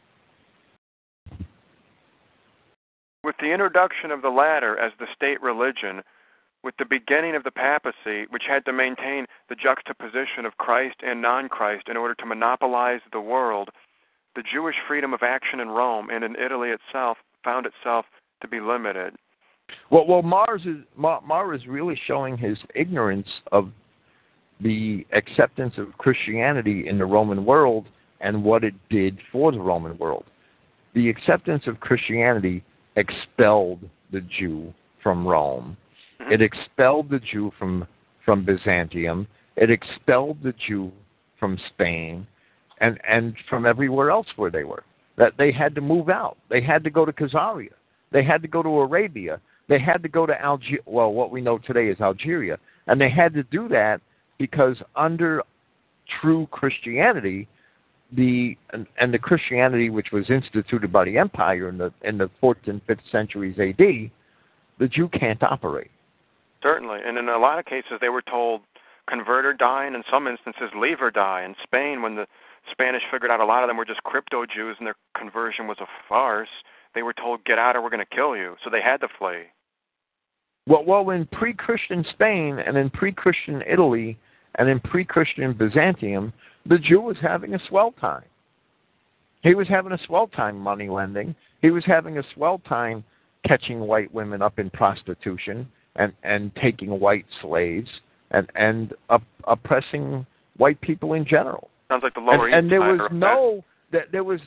With the introduction of the latter as the state religion, with the beginning of the papacy, which had to maintain the juxtaposition of Christ and non-Christ in order to monopolize the world, the Jewish freedom of action in Rome and in Italy itself found itself to be limited.
Well, Marr is really showing his ignorance of the acceptance of Christianity in the Roman world and what it did for the Roman world. The acceptance of Christianity expelled the Jew from Rome. Mm-hmm. It expelled the Jew from Byzantium. It expelled the Jew from Spain and from everywhere else where they were. That they had to move out. They had to go to Khazaria. They had to go to Arabia. They had to go to what we know today is Algeria. And they had to do that because under true Christianity, the Christianity which was instituted by the empire in the 4th and 5th centuries A.D., the Jew can't operate.
Certainly, and in a lot of cases they were told convert or die, and in some instances leave or die. In Spain, when the Spanish figured out a lot of them were just crypto Jews and their conversion was a farce, they were told get out or we're going to kill you, so they had to flee.
Well, in pre-Christian Spain and in pre-Christian Italy and in pre-Christian Byzantium, the Jew was having a swell time. He was having a swell time money lending. He was having a swell time catching white women up in prostitution and taking white slaves and oppressing white people in general.
Sounds like the Lower East Side.
And there was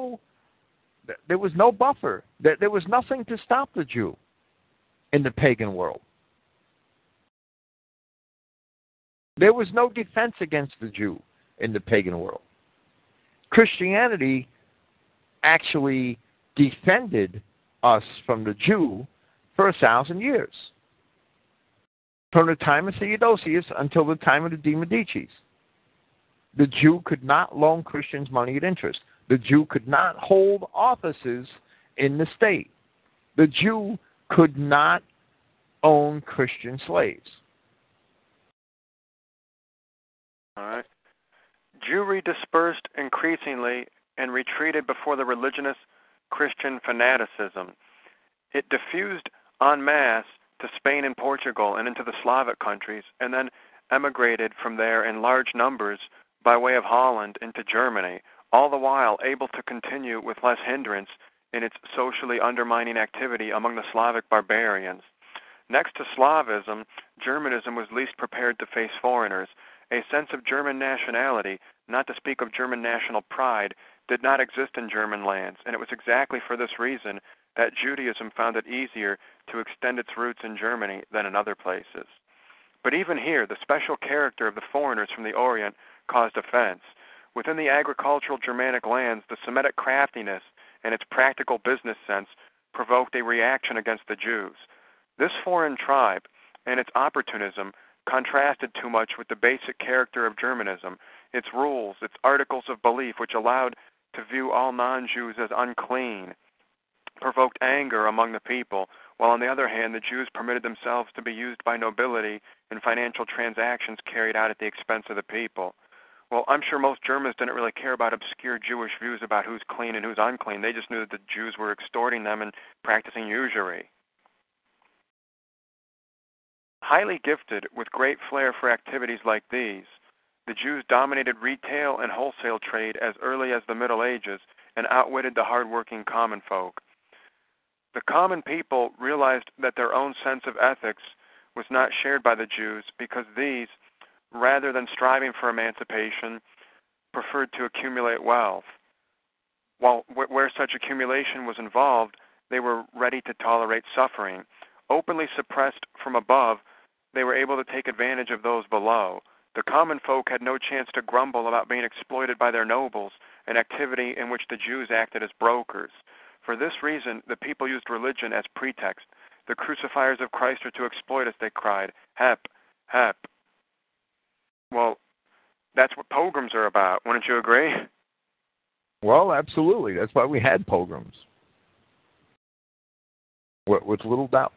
no buffer. There was nothing to stop the Jew in the pagan world. There was no defense against the Jew in the pagan world. Christianity actually defended us from the Jew for 1,000 years, from the time of Theodosius until the time of the De Medicis. The Jew could not loan Christians money at interest. The Jew could not hold offices in the state. The Jew could not own Christian slaves.
All right. Jewry dispersed increasingly and retreated before the religionist Christian fanaticism. It diffused en masse to Spain and Portugal and into the Slavic countries, and then emigrated from there in large numbers by way of Holland into Germany, all the while able to continue with less hindrance in its socially undermining activity among the Slavic barbarians. Next to Slavism, Germanism was least prepared to face foreigners. A sense of German nationality, not to speak of German national pride, did not exist in German lands, and it was exactly for this reason that Judaism found it easier to extend its roots in Germany than in other places. But even here, the special character of the foreigners from the Orient caused offense. Within the agricultural Germanic lands, the Semitic craftiness and its practical business sense provoked a reaction against the Jews. This foreign tribe and its opportunism contrasted too much with the basic character of Germanism, its rules, its articles of belief, which allowed to view all non-Jews as unclean, provoked anger among the people, while on the other hand, the Jews permitted themselves to be used by nobility in financial transactions carried out at the expense of the people. Well, I'm sure most Germans didn't really care about obscure Jewish views about who's clean and who's unclean. They just knew that the Jews were extorting them and practicing usury. Highly gifted with great flair for activities like these, the Jews dominated retail and wholesale trade as early as the Middle Ages and outwitted the hard-working common folk. The common people realized that their own sense of ethics was not shared by the Jews because these, rather than striving for emancipation, preferred to accumulate wealth. While where such accumulation was involved, they were ready to tolerate suffering. Openly suppressed from above, they were able to take advantage of those below. The common folk had no chance to grumble about being exploited by their nobles, an activity in which the Jews acted as brokers. For this reason, the people used religion as pretext. The crucifiers of Christ are to exploit us, they cried. Hep, hep. Well, that's what pogroms are about. Wouldn't you agree?
Well, absolutely. That's why we had pogroms. With little doubt.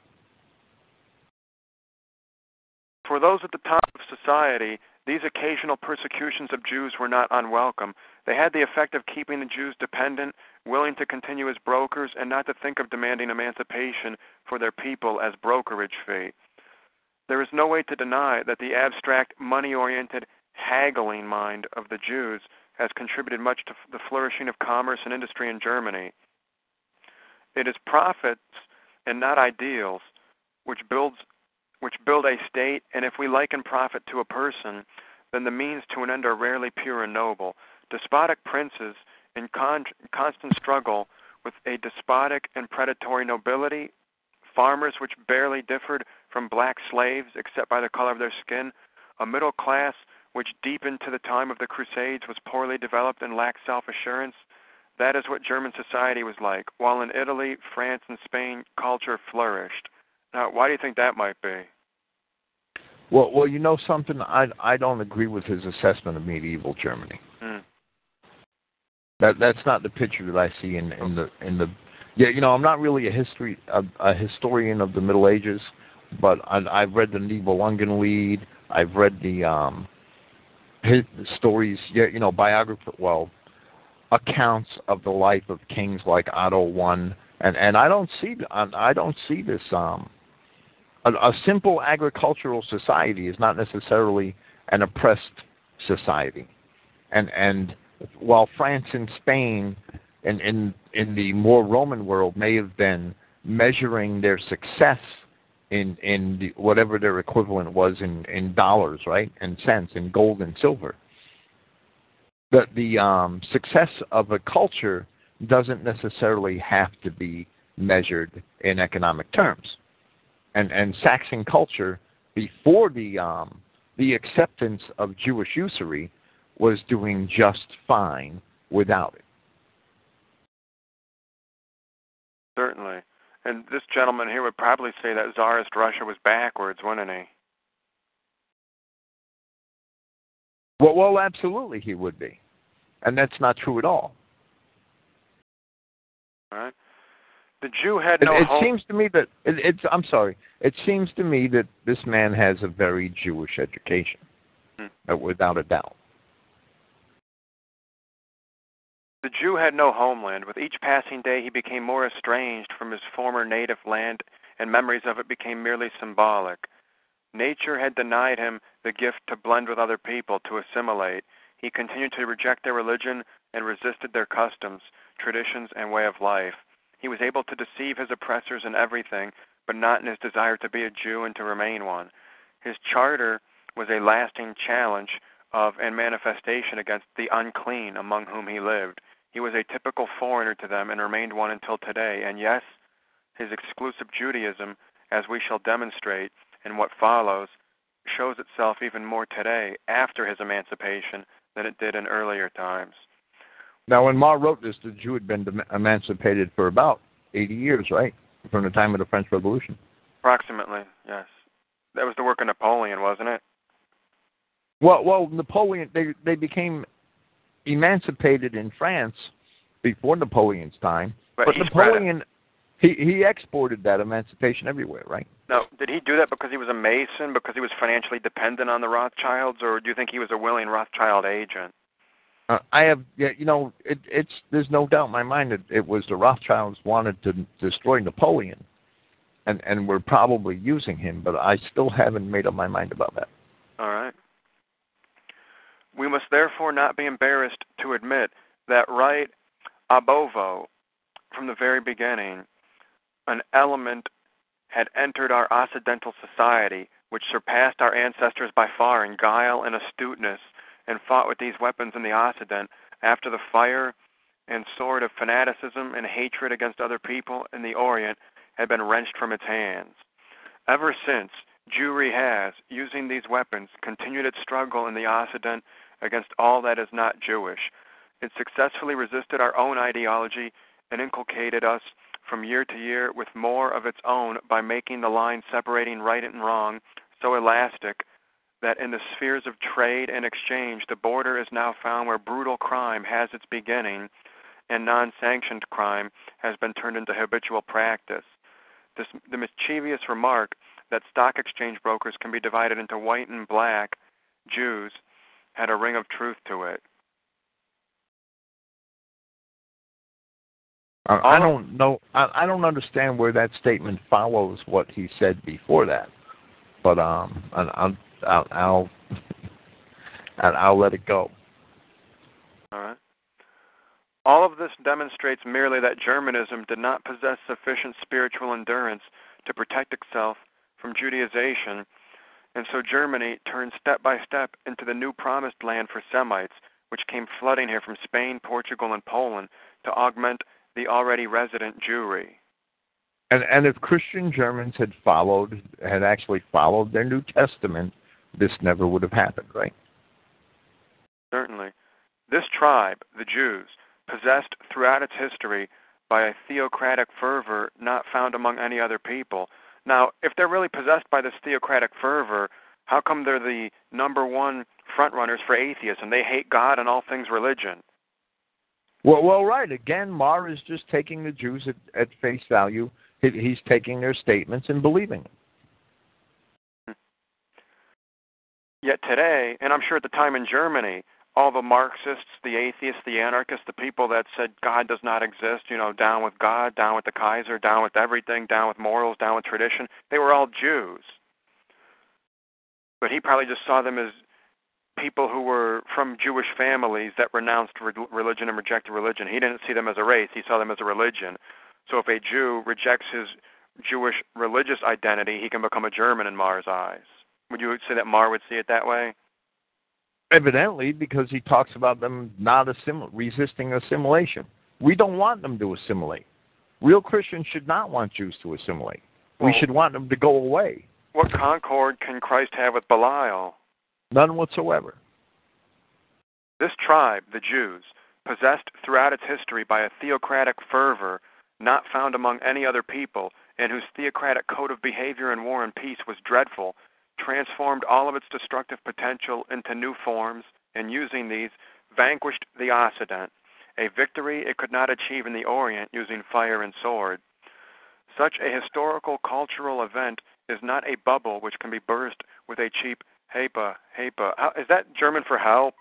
For those at the top of society, these occasional persecutions of Jews were not unwelcome. They had the effect of keeping the Jews dependent, willing to continue as brokers, and not to think of demanding emancipation for their people as brokerage fee. There is no way to deny that the abstract, money-oriented, haggling mind of the Jews has contributed much to the flourishing of commerce and industry in Germany. It is profits and not ideals which build a state, and if we liken profit to a person, then the means to an end are rarely pure and noble. Despotic princes, in constant struggle with a despotic and predatory nobility, farmers which barely differed from black slaves except by the color of their skin, a middle class which deep into the time of the Crusades was poorly developed and lacked self-assurance. That is what German society was like, while in Italy, France, and Spain, culture flourished. Now, why do you think that might be?
Well, you know something? I don't agree with his assessment of medieval Germany. That's not the picture that I see in the. Yeah, you know, I'm not really a historian of the Middle Ages, but I've read the Nibelungenlied. I've read the stories. You know, accounts of the life of kings like Otto I, and I don't see this. A simple agricultural society is not necessarily an oppressed society, and while France and Spain, in the more Roman world, may have been measuring their success in whatever their equivalent was in dollars, right, and cents, in gold and silver. The success of a culture doesn't necessarily have to be measured in economic terms. And Saxon culture, before the acceptance of Jewish usury, was doing just fine without it.
Certainly. And this gentleman here would probably say that Tsarist Russia was backwards, wouldn't he?
Well, absolutely he would be. And that's not true at all.
All right. The Jew had no
It
home.
seems to me that I'm sorry. It seems to me that this man has a very Jewish education, without a doubt.
The Jew had no homeland. With each passing day, he became more estranged from his former native land, and memories of it became merely symbolic. Nature had denied him the gift to blend with other people, to assimilate. He continued to reject their religion and resisted their customs, traditions, and way of life. He was able to deceive his oppressors in everything, but not in his desire to be a Jew and to remain one. His charter was a lasting challenge of and manifestation against the unclean among whom he lived. He was a typical foreigner to them and remained one until today. And yes, his exclusive Judaism, as we shall demonstrate in what follows, shows itself even more today after his emancipation than it did in earlier times.
Now, when Ma wrote this, the Jew had been emancipated for about 80 years, right? From the time of the French Revolution.
Approximately, yes. That was the work of Napoleon, wasn't it?
Well, Napoleon, they became emancipated in France before Napoleon's time. But He exported that emancipation everywhere, right?
Now, did he do that because he was a Mason, because he was financially dependent on the Rothschilds, or do you think he was a willing Rothschild agent?
I have, there's no doubt in my mind that it was the Rothschilds wanted to destroy Napoleon, and were probably using him, but I still haven't made up my mind about that.
All right. We must therefore not be embarrassed to admit that right ab ovo, from the very beginning, an element had entered our Occidental society which surpassed our ancestors by far in guile and astuteness, and fought with these weapons in the Occident after the fire and sword of fanaticism and hatred against other people in the Orient had been wrenched from its hands. Ever since, Jewry has, using these weapons, continued its struggle in the Occident against all that is not Jewish. It successfully resisted our own ideology and inculcated us from year to year with more of its own by making the line separating right and wrong so elastic that in the spheres of trade and exchange the border is now found where brutal crime has its beginning and non-sanctioned crime has been turned into habitual practice. The mischievous remark that stock exchange brokers can be divided into white and black Jews had a ring of truth to it.
I don't know. I don't understand where that statement follows what he said before that, but I'll let it go.
All right. All of this demonstrates merely that Germanism did not possess sufficient spiritual endurance to protect itself from Judaization, and so Germany turned step by step into the new promised land for Semites, which came flooding here from Spain, Portugal, and Poland to augment the already resident Jewry.
And if Christian Germans had actually followed their New Testament, this never would have happened, right?
Certainly. This tribe, the Jews, possessed throughout its history by a theocratic fervor not found among any other people. Now, if they're really possessed by this theocratic fervor, how come they're the number one frontrunners for atheism? They hate God and all things religion.
Well, right. Again, Marr is just taking the Jews at face value. He's taking their statements and believing them.
Yet today, and I'm sure at the time in Germany, all the Marxists, the atheists, the anarchists, the people that said God does not exist, down with God, down with the Kaiser, down with everything, down with morals, down with tradition, they were all Jews. But he probably just saw them as people who were from Jewish families that renounced religion and rejected religion. He didn't see them as a race. He saw them as a religion. So if a Jew rejects his Jewish religious identity, he can become a German in Marr's eyes. Would you say that Marr would see it that way?
Evidently, because he talks about them not resisting assimilation. We don't want them to assimilate. Real Christians should not want Jews to assimilate. We should want them to go away.
What concord can Christ have with Belial?
None whatsoever.
This tribe, the Jews, possessed throughout its history by a theocratic fervor not found among any other people, and whose theocratic code of behavior in war and peace was dreadful, transformed all of its destructive potential into new forms, and using these, vanquished the Occident, a victory it could not achieve in the Orient using fire and sword. Such a historical cultural event is not a bubble which can be burst with a cheap Hepa. Is that German for help?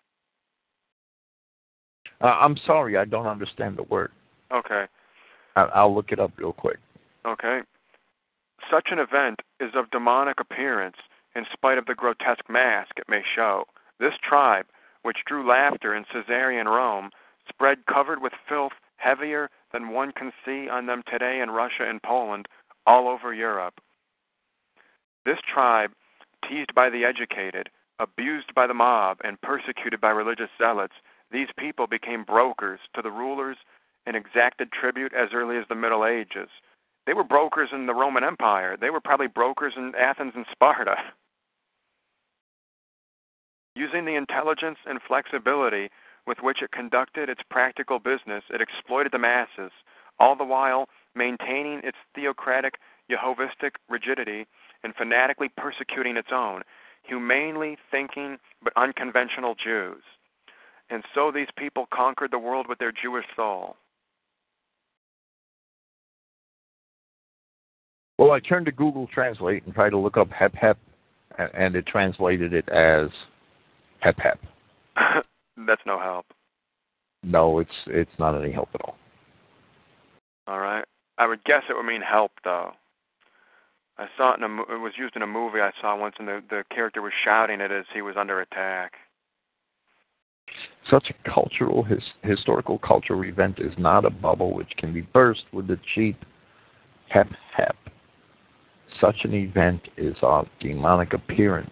I'm sorry, I don't understand the word.
Okay.
I'll look it up real quick.
Okay. Such an event is of demonic appearance, in spite of the grotesque mask it may show. This tribe, which drew laughter in Caesarian Rome, spread covered with filth heavier than one can see on them today in Russia and Poland, all over Europe. This tribe, teased by the educated, abused by the mob, and persecuted by religious zealots, these people became brokers to the rulers and exacted tribute as early as the Middle Ages. They were brokers in the Roman Empire. They were probably brokers in Athens and Sparta. Using the intelligence and flexibility with which it conducted its practical business, it exploited the masses, all the while maintaining its theocratic, Jehovistic rigidity and fanatically persecuting its own, humanely thinking but unconventional Jews. And so these people conquered the world with their Jewish soul.
Well, I turned to Google Translate and tried to look up hep hep, and it translated it as hep hep.
That's no help.
No, it's not any help at all.
All right. I would guess it would mean help, though. I saw it it was used in a movie I saw once, and the character was shouting it as he was under attack.
Such a historical cultural event is not a bubble which can be burst with the cheap hep hep. Such an event is of demonic appearance.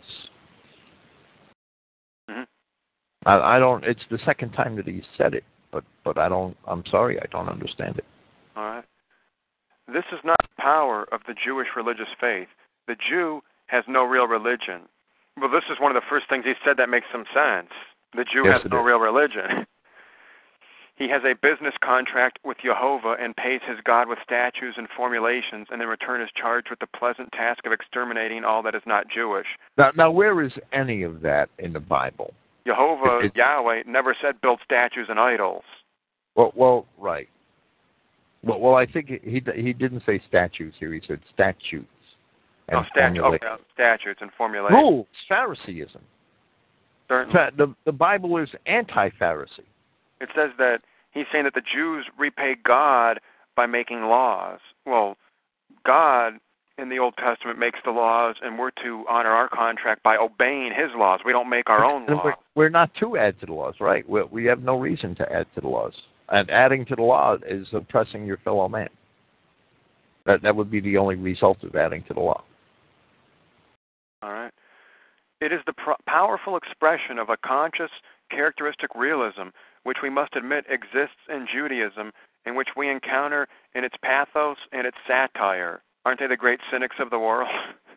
Mm-hmm.
I don't. It's the second time that he said it, but I don't. I'm sorry, I don't understand it.
All right. This is not the power of the Jewish religious faith. The Jew has no real religion. Well, this is one of the first things he said that makes some sense. The Jew has no real religion. He has a business contract with Jehovah and pays his God with statues and formulations, and in return is charged with the pleasant task of exterminating all that is not Jewish.
Now where is any of that in the Bible?
Jehovah, Yahweh, never said build statues and idols.
Well, right. Well, I think he didn't say statues here. He said statutes. And
statutes and formulations.
Rules, Phariseeism.
Certainly.
The Bible is anti-Pharisee.
It says that he's saying that the Jews repay God by making laws. Well, God in the Old Testament makes the laws, and we're to honor our contract by obeying his laws. We don't make our own laws.
We're not to add to the laws, right? We have no reason to add to the laws. And adding to the law is oppressing your fellow man. That would be the only result of adding to the law.
All right. It is the powerful expression of a conscious, characteristic realism, which we must admit exists in Judaism, and which we encounter in its pathos and its satire. Aren't they the great cynics of the world?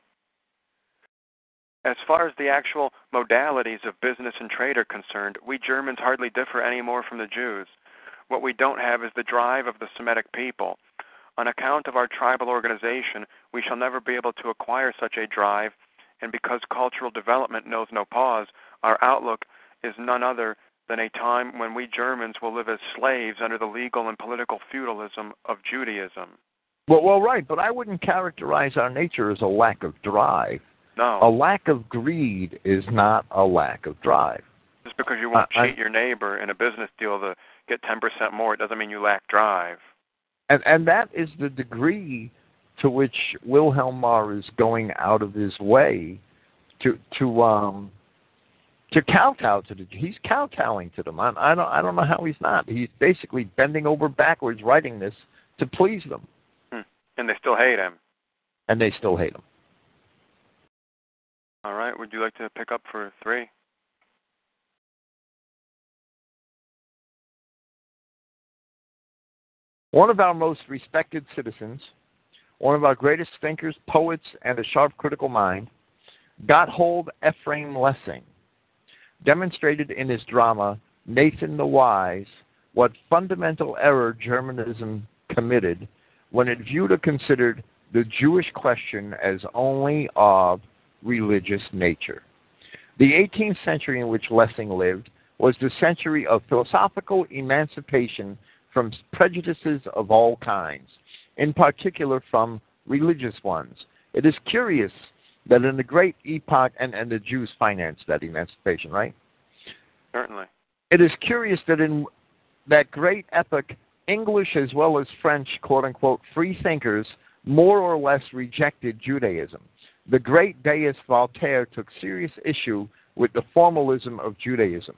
As far as the actual modalities of business and trade are concerned, we Germans hardly differ any more from the Jews. What we don't have is the drive of the Semitic people. On account of our tribal organization, we shall never be able to acquire such a drive, and because cultural development knows no pause, our outlook is none other than a time when we Germans will live as slaves under the legal and political feudalism of Judaism.
Well, right, but I wouldn't characterize our nature as a lack of drive.
No.
A lack of greed is not a lack of drive.
Just because you won't cheat your neighbor in a business deal to get 10% more, it doesn't mean you lack drive. And
that is the degree to which Wilhelm Marr is going out of his way to kowtow to the. He's kowtowing to them. I don't know how he's not. He's basically bending over backwards writing this to please them.
And they still hate him.
And they still hate him.
All right. Would you like to pick up for 3?
One of our most respected citizens, one of our greatest thinkers, poets, and a sharp critical mind, Gotthold Ephraim Lessing, demonstrated in his drama Nathan the Wise what fundamental error Germanism committed when it viewed or considered the Jewish question as only of religious nature. The 18th century in which Lessing lived was the century of philosophical emancipation from prejudices of all kinds, in particular from religious ones. It is curious that in the great epoch, and the Jews financed that emancipation, right?
Certainly.
It is curious that in that great epoch, English as well as French, quote-unquote, free thinkers more or less rejected Judaism. The great deist Voltaire took serious issue with the formalism of Judaism.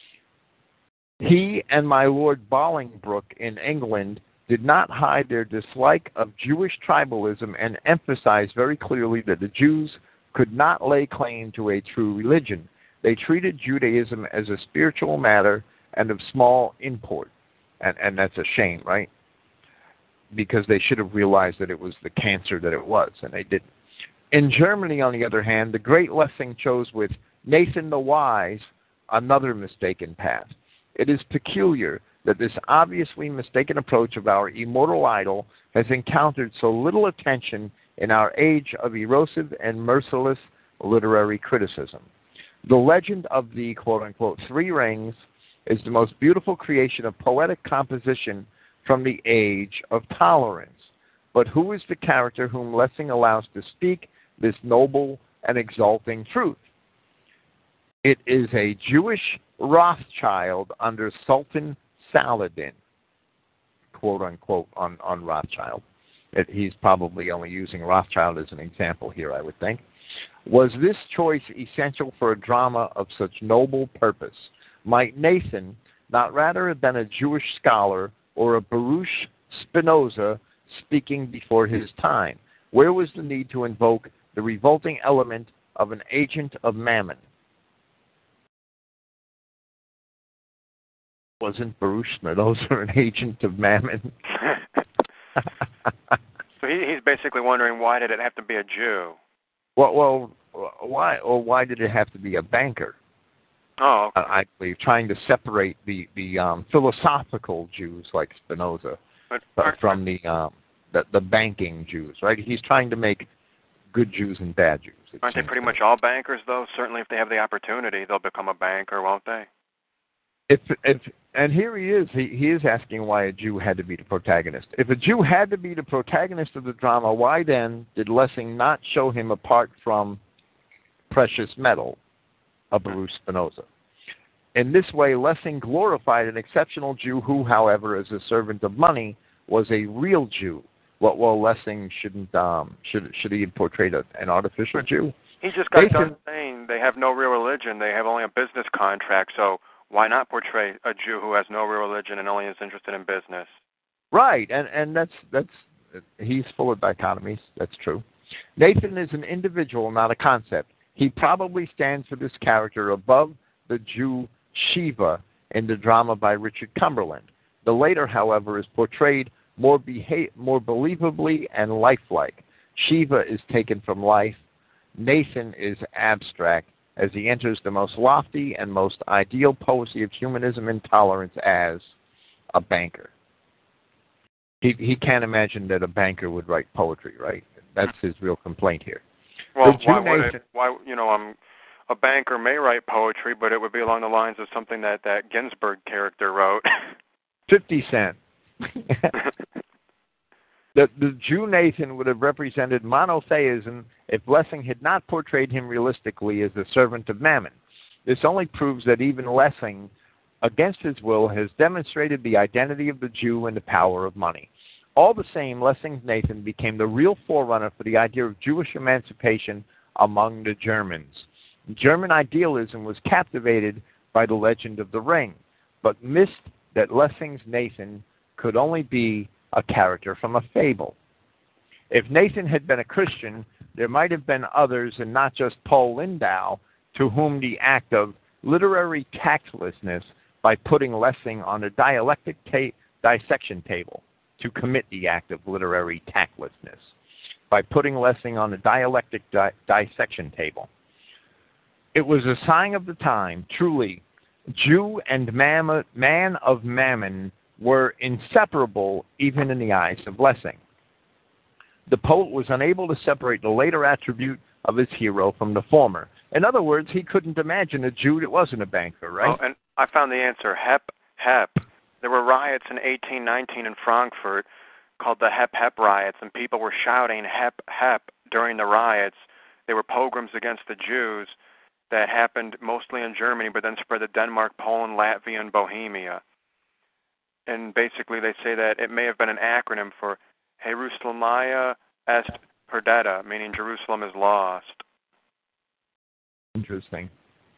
He and my Lord Bolingbroke in England did not hide their dislike of Jewish tribalism and emphasized very clearly that the Jews could not lay claim to a true religion. They treated Judaism as a spiritual matter and of small import. And that's a shame, right? Because they should have realized that it was the cancer that it was, and they didn't. In Germany, on the other hand, the great Lessing chose with Nathan the Wise another mistaken path. It is peculiar that this obviously mistaken approach of our immortal idol has encountered so little attention in our age of erosive and merciless literary criticism. The legend of the, quote-unquote, 3 rings is the most beautiful creation of poetic composition from the age of tolerance. But who is the character whom Lessing allows to speak this noble and exalting truth? It is a Jewish Rothschild under Sultan Saladin, quote unquote, on Rothschild. He's probably only using Rothschild as an example here, I would think. Was this choice essential for a drama of such noble purpose? Might Nathan not rather have been a Jewish scholar or a Baruch Spinoza speaking before his time? Where was the need to invoke the revolting element of an agent of Mammon? Wasn't Baruch Spinoza an agent of Mammon?
So he's basically wondering, why did it have to be a Jew?
Well, why did it have to be a banker?
Oh, okay.
I believe trying to separate the philosophical Jews like Spinoza from the banking Jews, right? He's trying to make good Jews and bad Jews.
Aren't they pretty much all bankers, though? Certainly, if they have the opportunity, they'll become a banker, won't they?
And here he is. He is asking why a Jew had to be the protagonist. If a Jew had to be the protagonist of the drama, why then did Lessing not show him apart from Precious Metal, a Baruch Spinoza? In this way, Lessing glorified an exceptional Jew who, however, as a servant of money, was a real Jew. Well, Lessing shouldn't. Should he have portrayed an artificial Jew?
He just got done saying they have no real religion. They have only a business contract. So why not portray a Jew who has no real religion and only is interested in business?
Right, and that's he's full of dichotomies. That's true. Nathan is an individual, not a concept. He probably stands for this character above the Jew Shiva in the drama by Richard Cumberland. The later, however, is portrayed more believably and lifelike. Shiva is taken from life. Nathan is abstract as he enters the most lofty and most ideal poesy of humanism and tolerance as a banker. He can't imagine that a banker would write poetry, right? That's his real complaint here.
Well, a banker may write poetry, but it would be along the lines of something that Ginsberg character wrote.
50 Cent. The Jew Nathan would have represented monotheism if Lessing had not portrayed him realistically as the servant of Mammon. This only proves that even Lessing, against his will, has demonstrated the identity of the Jew and the power of money. All the same, Lessing's Nathan became the real forerunner for the idea of Jewish emancipation among the Germans. German idealism was captivated by the legend of the ring, but missed that Lessing's Nathan could only be a character from a fable. If Nathan had been a Christian, there might have been others, and not just Paul Lindau, to whom the act of literary tactlessness by putting Lessing on a dialectic dissection table, to commit the act of literary tactlessness, by putting Lessing on a dialectic dissection table. It was a sign of the time, truly. Jew and man of Mammon were inseparable even in the eyes of Lessing. The poet was unable to separate the later attribute of his hero from the former. In other words, he couldn't imagine a Jew that wasn't a banker, right?
Oh, and I found the answer. Hep. There were riots in 1819 in Frankfurt called the Hep riots, and people were shouting Hep during the riots. They were pogroms against the Jews that happened mostly in Germany, but then spread to Denmark, Poland, Latvia, and Bohemia. And basically they say that it may have been an acronym for Jerusalemia est perdita, meaning Jerusalem is lost.
Interesting.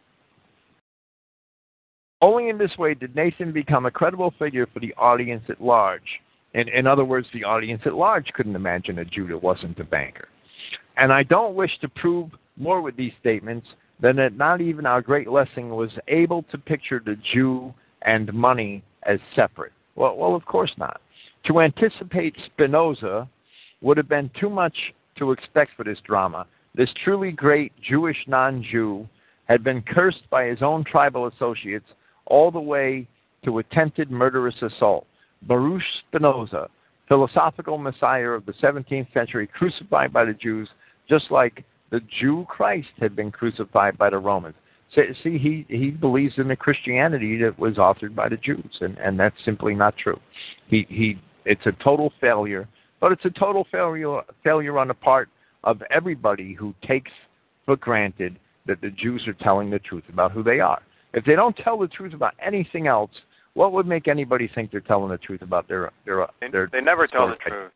Only in this way did Nathan become a credible figure for the audience at large. In other words, the audience at large couldn't imagine a Jew that wasn't a banker. And I don't wish to prove more with these statements than that not even our great Lessing was able to picture the Jew and money as separate. Well, of course not. To anticipate Spinoza would have been too much to expect for this drama. This truly great Jewish non-Jew had been cursed by his own tribal associates all the way to attempted murderous assault. Baruch Spinoza, philosophical messiah of the 17th century, crucified by the Jews, just like the Jew Christ had been crucified by the Romans. See, he believes in a Christianity that was authored by the Jews, and that's simply not true. It's a total failure But it's a total failure on the part of everybody who takes for granted that the Jews are telling the truth about who they are. If they don't tell the truth about anything else, what would make anybody think they're telling the truth about their
They never tell the truth.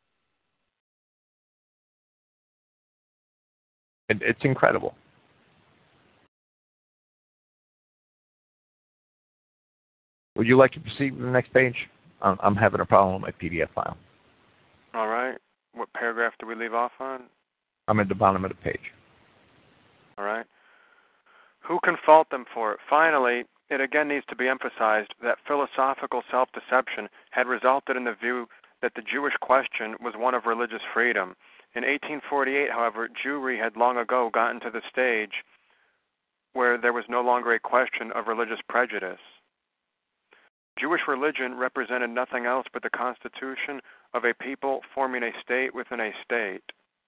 It's incredible. Would you like to proceed with the next page? I'm having a problem with my PDF file.
All right. What paragraph do we leave off on?
I'm at the bottom of the page.
All right. Who can fault them for it? Finally, it again needs to be emphasized that philosophical self-deception had resulted in the view that the Jewish question was one of religious freedom. In 1848, however, Jewry had long ago gotten to the stage where there was no longer a question of religious prejudice. Jewish religion represented nothing else but the constitution of a people forming a state within a state.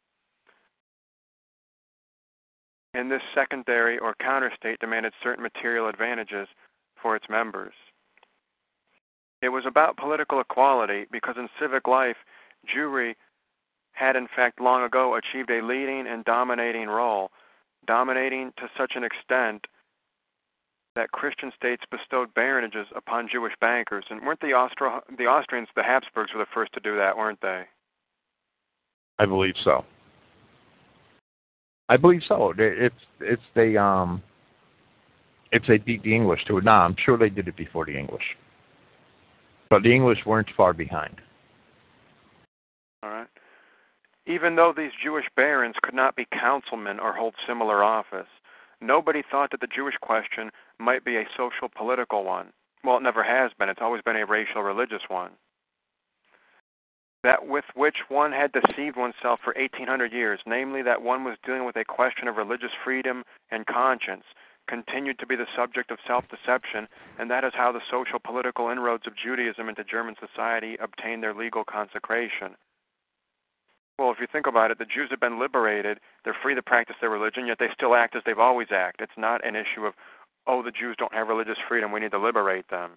And this secondary or counter-state demanded certain material advantages for its members. It was about political equality because in civic life, Jewry had in fact long ago achieved a leading and dominating role, dominating to such an extent that Christian states bestowed baronages upon Jewish bankers. And weren't the Austrians, the Habsburgs, were the first to do that, weren't they?
I believe so. If they beat the English to it, now I'm sure they did it before the English, but the English weren't far behind.
All right. Even though these Jewish barons could not be councilmen or hold similar office, nobody thought that the Jewish question might be a social political one. Well, it never has been. It's always been a racial religious one. That with which one had deceived oneself for 1,800 years, namely that one was dealing with a question of religious freedom and conscience, continued to be the subject of self-deception, and that is how the social political inroads of Judaism into German society obtained their legal consecration. Well, if you think about it, the Jews have been liberated, they're free to practice their religion, yet they still act as they've always acted. It's not an issue of, oh, the Jews don't have religious freedom, we need to liberate them.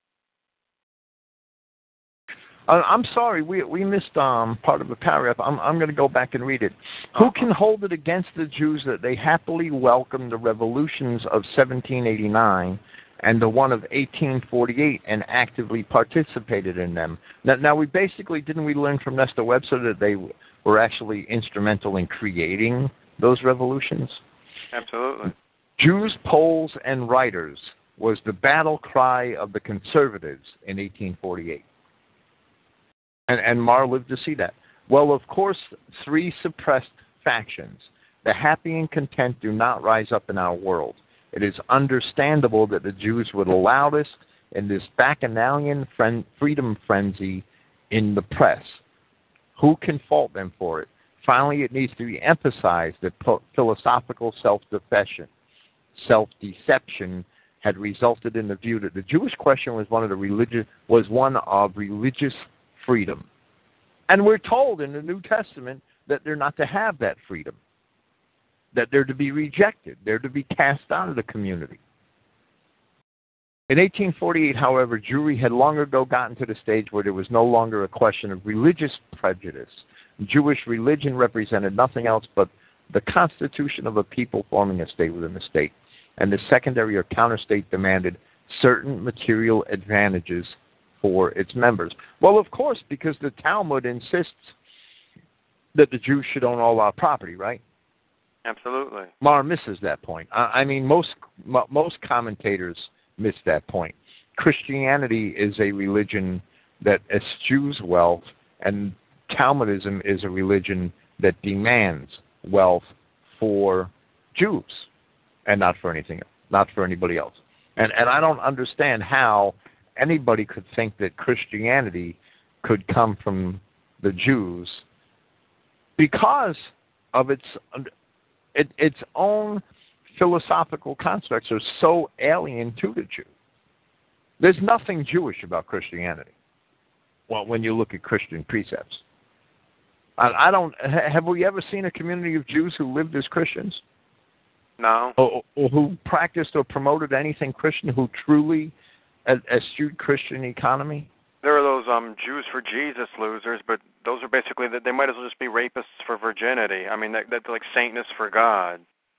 I'm sorry, we missed part of the paragraph. I'm going to go back and read it. Who can hold it against the Jews that they happily welcomed the revolutions of 1789 and the one of 1848 and actively participated in them? Now we basically, didn't we learn from Nestor Webster that they were actually instrumental in creating those revolutions?
Absolutely.
Jews, Poles, and writers was the battle cry of the conservatives in 1848. And Marr lived to see that. Well, of course, three suppressed factions. The happy and content do not rise up in our world. It is understandable that the Jews were the loudest in this bacchanalian freedom frenzy in the press. Who can fault them for it? Finally, it needs to be emphasized that philosophical self-deception had resulted in the view that the Jewish question was one of religious freedom. And we're told in the New Testament that they're not to have that freedom, that they're to be rejected, they're to be cast out of the community. In 1848, however, Jewry had long ago gotten to the stage where there was no longer a question of religious prejudice. Jewish religion represented nothing else but the constitution of a people forming a state within a state. And the secondary or counter-state demanded certain material advantages for its members. Well, of course, because the Talmud insists that the Jews should own all our property, right?
Absolutely.
Marr misses that point. I mean, most commentators miss that point. Christianity is a religion that eschews wealth, and Talmudism is a religion that demands wealth for Jews, and not for anything else, not for anybody else. And I don't understand how anybody could think that Christianity could come from the Jews because of its own philosophical constructs are so alien to the Jew. There's nothing Jewish about Christianity. Well, when you look at Christian precepts, have we ever seen a community of Jews who lived as Christians?
No.
Or who practiced or promoted anything Christian, who truly eschewed Christian economy?
There are those Jews for Jesus losers, but those are basically, they might as well just be rapists for virginity. I mean, that's like Satanists for God.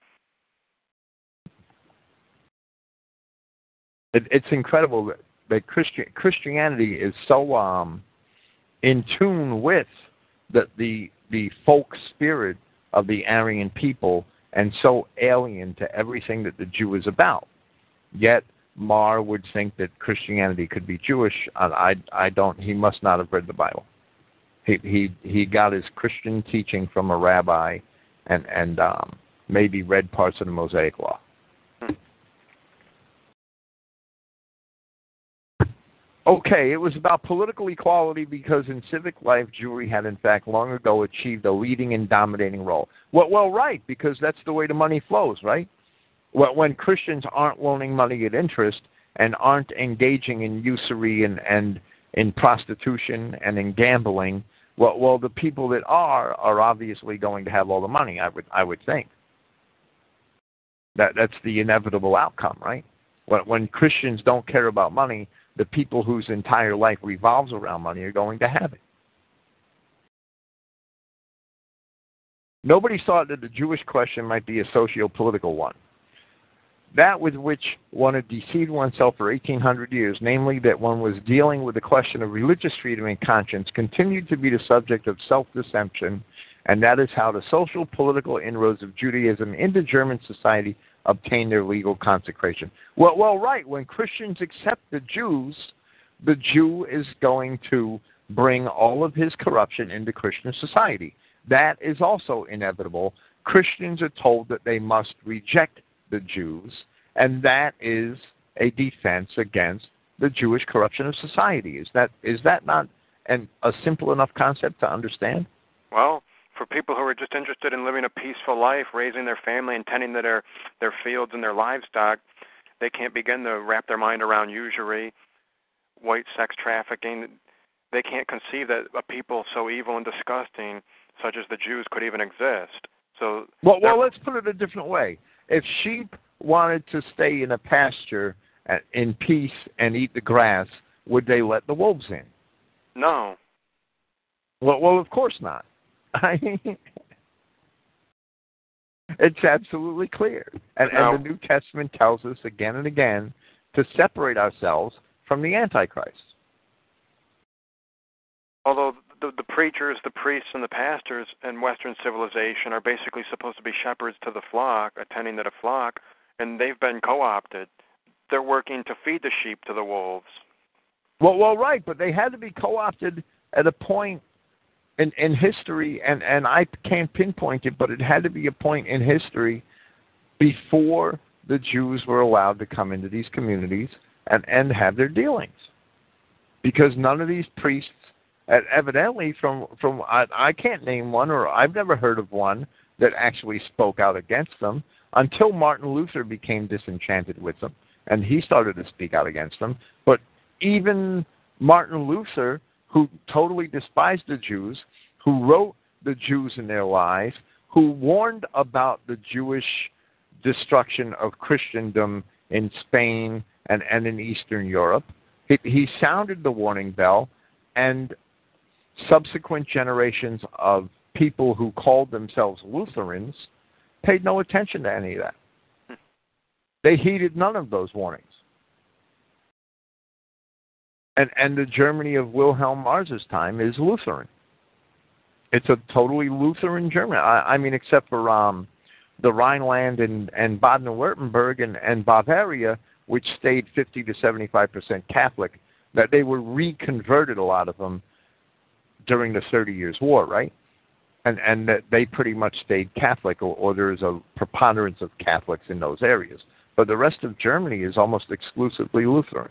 It's incredible that Christianity is so in tune with the folk spirit of the Aryan people and so alien to everything that the Jew is about. Yet Marr would think that Christianity could be Jewish. I don't. He must not have read the Bible. He got his Christian teaching from a rabbi, and maybe read parts of the Mosaic Law. Okay, it was about political equality because in civic life, Jewry had in fact long ago achieved a leading and dominating role. Well, right, because that's the way the money flows, right? When Christians aren't loaning money at interest and aren't engaging in usury and in prostitution and in gambling, well, the people that are obviously going to have all the money. I would think that's the inevitable outcome, right? When Christians don't care about money, the people whose entire life revolves around money are going to have it. Nobody thought that the Jewish question might be a socio-political one. That with which one had deceived oneself for 1,800 years, namely that one was dealing with the question of religious freedom and conscience, continued to be the subject of self-deception, and that is how the social political inroads of Judaism into German society obtain their legal consecration. Well, right. When Christians accept the Jews, the Jew is going to bring all of his corruption into Christian society. That is also inevitable. Christians are told that they must reject the Jews, and that is a defense against the Jewish corruption of society. Is that not a simple enough concept to understand?
Well, for people who are just interested in living a peaceful life, raising their family and tending to their fields and their livestock, they can't begin to wrap their mind around usury, white sex trafficking. They can't conceive that a people so evil and disgusting, such as the Jews, could even exist. So,
well, let's put it a different way. If sheep wanted to stay in a pasture in peace and eat the grass, would they let the wolves in?
No.
Well, of course not. It's absolutely clear. And the New Testament tells us again and again to separate ourselves from the Antichrist.
Although the preachers, the priests, and the pastors in Western civilization are basically supposed to be shepherds to the flock, attending to the flock, and they've been co-opted. They're working to feed the sheep to the wolves.
Well, right, but they had to be co-opted at a point in history, and I can't pinpoint it, but it had to be a point in history before the Jews were allowed to come into these communities and have their dealings. Because none of these priests, evidently from I can't name one, or I've never heard of one that actually spoke out against them until Martin Luther became disenchanted with them, and he started to speak out against them. But even Martin Luther, who totally despised the Jews, who wrote the Jews in their lives, who warned about the Jewish destruction of Christendom in Spain and in Eastern Europe, he sounded the warning bell, and subsequent generations of people who called themselves Lutherans paid no attention to any of that. They heeded none of those warnings. And the Germany of Wilhelm Marr's time is Lutheran. It's a totally Lutheran Germany. I mean, except for the Rhineland and Baden-Württemberg and Bavaria, which stayed 50 to 75% Catholic, that they were reconverted, a lot of them, during the 30 Years' War, right? And that they pretty much stayed Catholic, or there's a preponderance of Catholics in those areas. But the rest of Germany is almost exclusively Lutheran.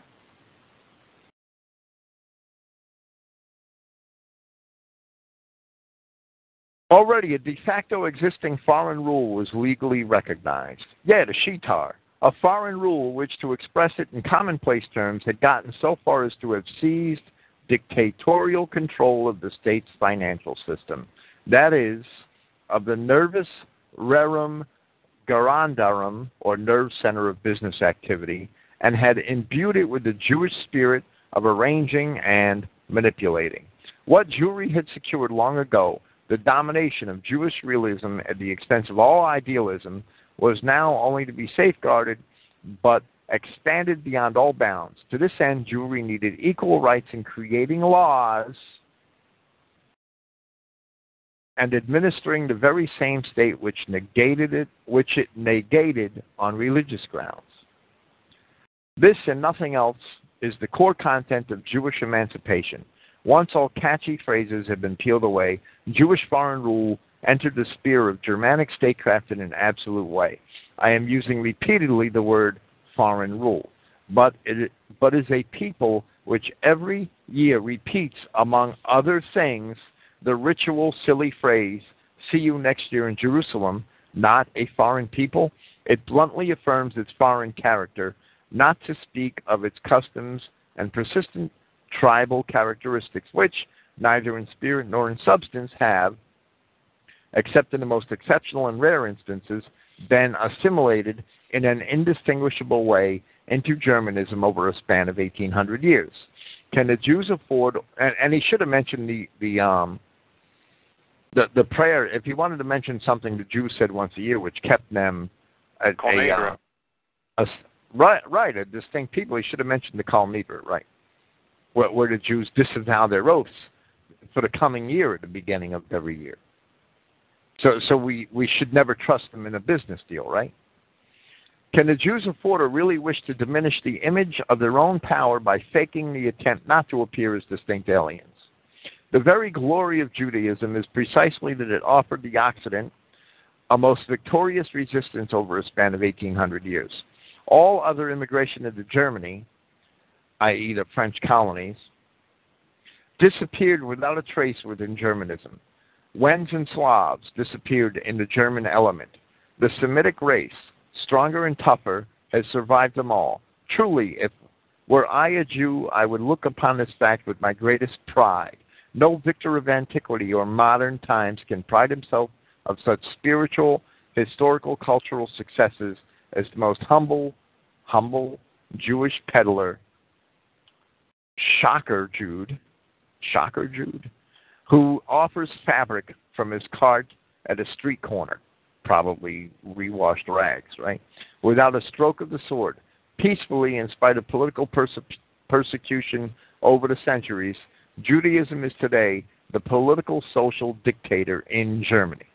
Already, a de facto existing foreign rule was legally recognized. Yeah, the Shitar, a foreign rule which, to express it in commonplace terms, had gotten so far as to have seized dictatorial control of the state's financial system. That is, of the nervus rerum garandarum, or nerve center of business activity, and had imbued it with the Jewish spirit of arranging and manipulating. What Jewry had secured long ago, the domination of Jewish realism at the expense of all idealism, was now only to be safeguarded but expanded beyond all bounds. To this end, Jewry needed equal rights in creating laws and administering the very same state which it negated on religious grounds. This and nothing else is the core content of Jewish emancipation. Once all catchy phrases had been peeled away, Jewish foreign rule entered the sphere of Germanic statecraft in an absolute way. I am using repeatedly the word foreign rule, but is a people which every year repeats, among other things, the ritual silly phrase, "See you next year in Jerusalem," not a foreign people. It bluntly affirms its foreign character, not to speak of its customs and persistent tribal characteristics, which, neither in spirit nor in substance, have, except in the most exceptional and rare instances, been assimilated in an indistinguishable way into Germanism over a span of 1,800 years. Can the Jews afford? And he should have mentioned the prayer. If he wanted to mention something the Jews said once a year, which kept them a distinct people, he should have mentioned the Kol Nidre, right? Where the Jews disavow their oaths for the coming year at the beginning of every year. So we should never trust them in a business deal, right? Can the Jews afford or really wish to diminish the image of their own power by faking the attempt not to appear as distinct aliens? The very glory of Judaism is precisely that it offered the Occident a most victorious resistance over a span of 1,800 years. All other immigration into Germany, i.e. the French colonies, disappeared without a trace within Germanism. Wends and Slavs disappeared in the German element. The Semitic race, stronger and tougher, has survived them all. Truly, if were I a Jew, I would look upon this fact with my greatest pride. No victor of antiquity or modern times can pride himself of such spiritual, historical, cultural successes as the most humble Jewish peddler, Shocker Jude, who offers fabric from his cart at a street corner, probably rewashed rags, right? Without a stroke of the sword, peacefully in spite of political persecution over the centuries, Judaism is today the political social dictator in Germany.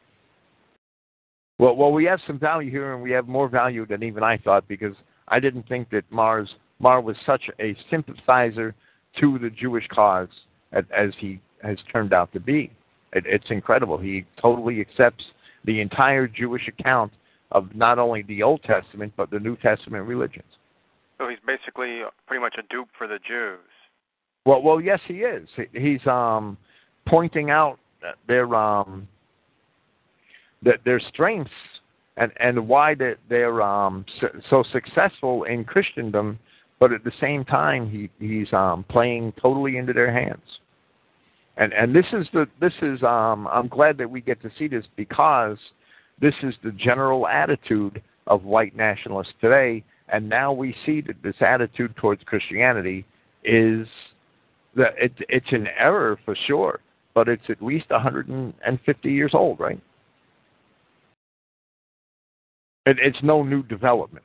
Well, we have some value here, and we have more value than even I thought, because I didn't think that Mar was such a sympathizer to the Jewish cause as he has turned out to be. It's incredible. He totally accepts the entire Jewish account of not only the Old Testament, but the New Testament religions.
So he's basically pretty much a dupe for the Jews.
Well, yes, he is. He's pointing out their strengths and why they're so successful in Christendom, but at the same time he's playing totally into their hands. And this is I'm glad that we get to see this, because this is the general attitude of white nationalists today, and now we see that this attitude towards Christianity is that it's an error for sure, but it's at least 150 years old, right? It's no new development.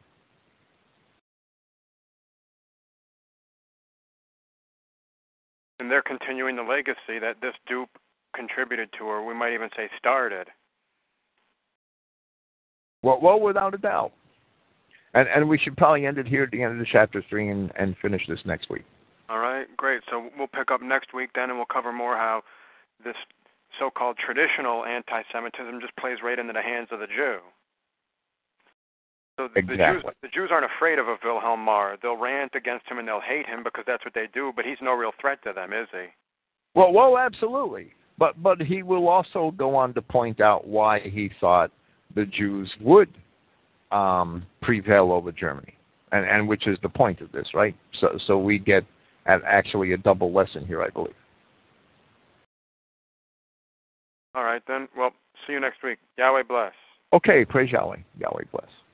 And they're continuing the legacy that this dupe contributed to, or we might even say started.
Well, without a doubt. And we should probably end it here at the end of the chapter 3 and finish this next week.
All right, great. So we'll pick up next week then, and we'll cover more how this so-called traditional anti-Semitism just plays right into the hands of the Jew. So
Exactly.
The Jews aren't afraid of a Wilhelm Marr. They'll rant against him and they'll hate him because that's what they do, but he's no real threat to them, is he?
Well, absolutely. But he will also go on to point out why he thought the Jews would prevail over Germany, and which is the point of this, right? So we get actually a double lesson here, I believe.
All right, then. Well, see you next week. Yahweh bless.
Okay, praise Yahweh. Yahweh bless.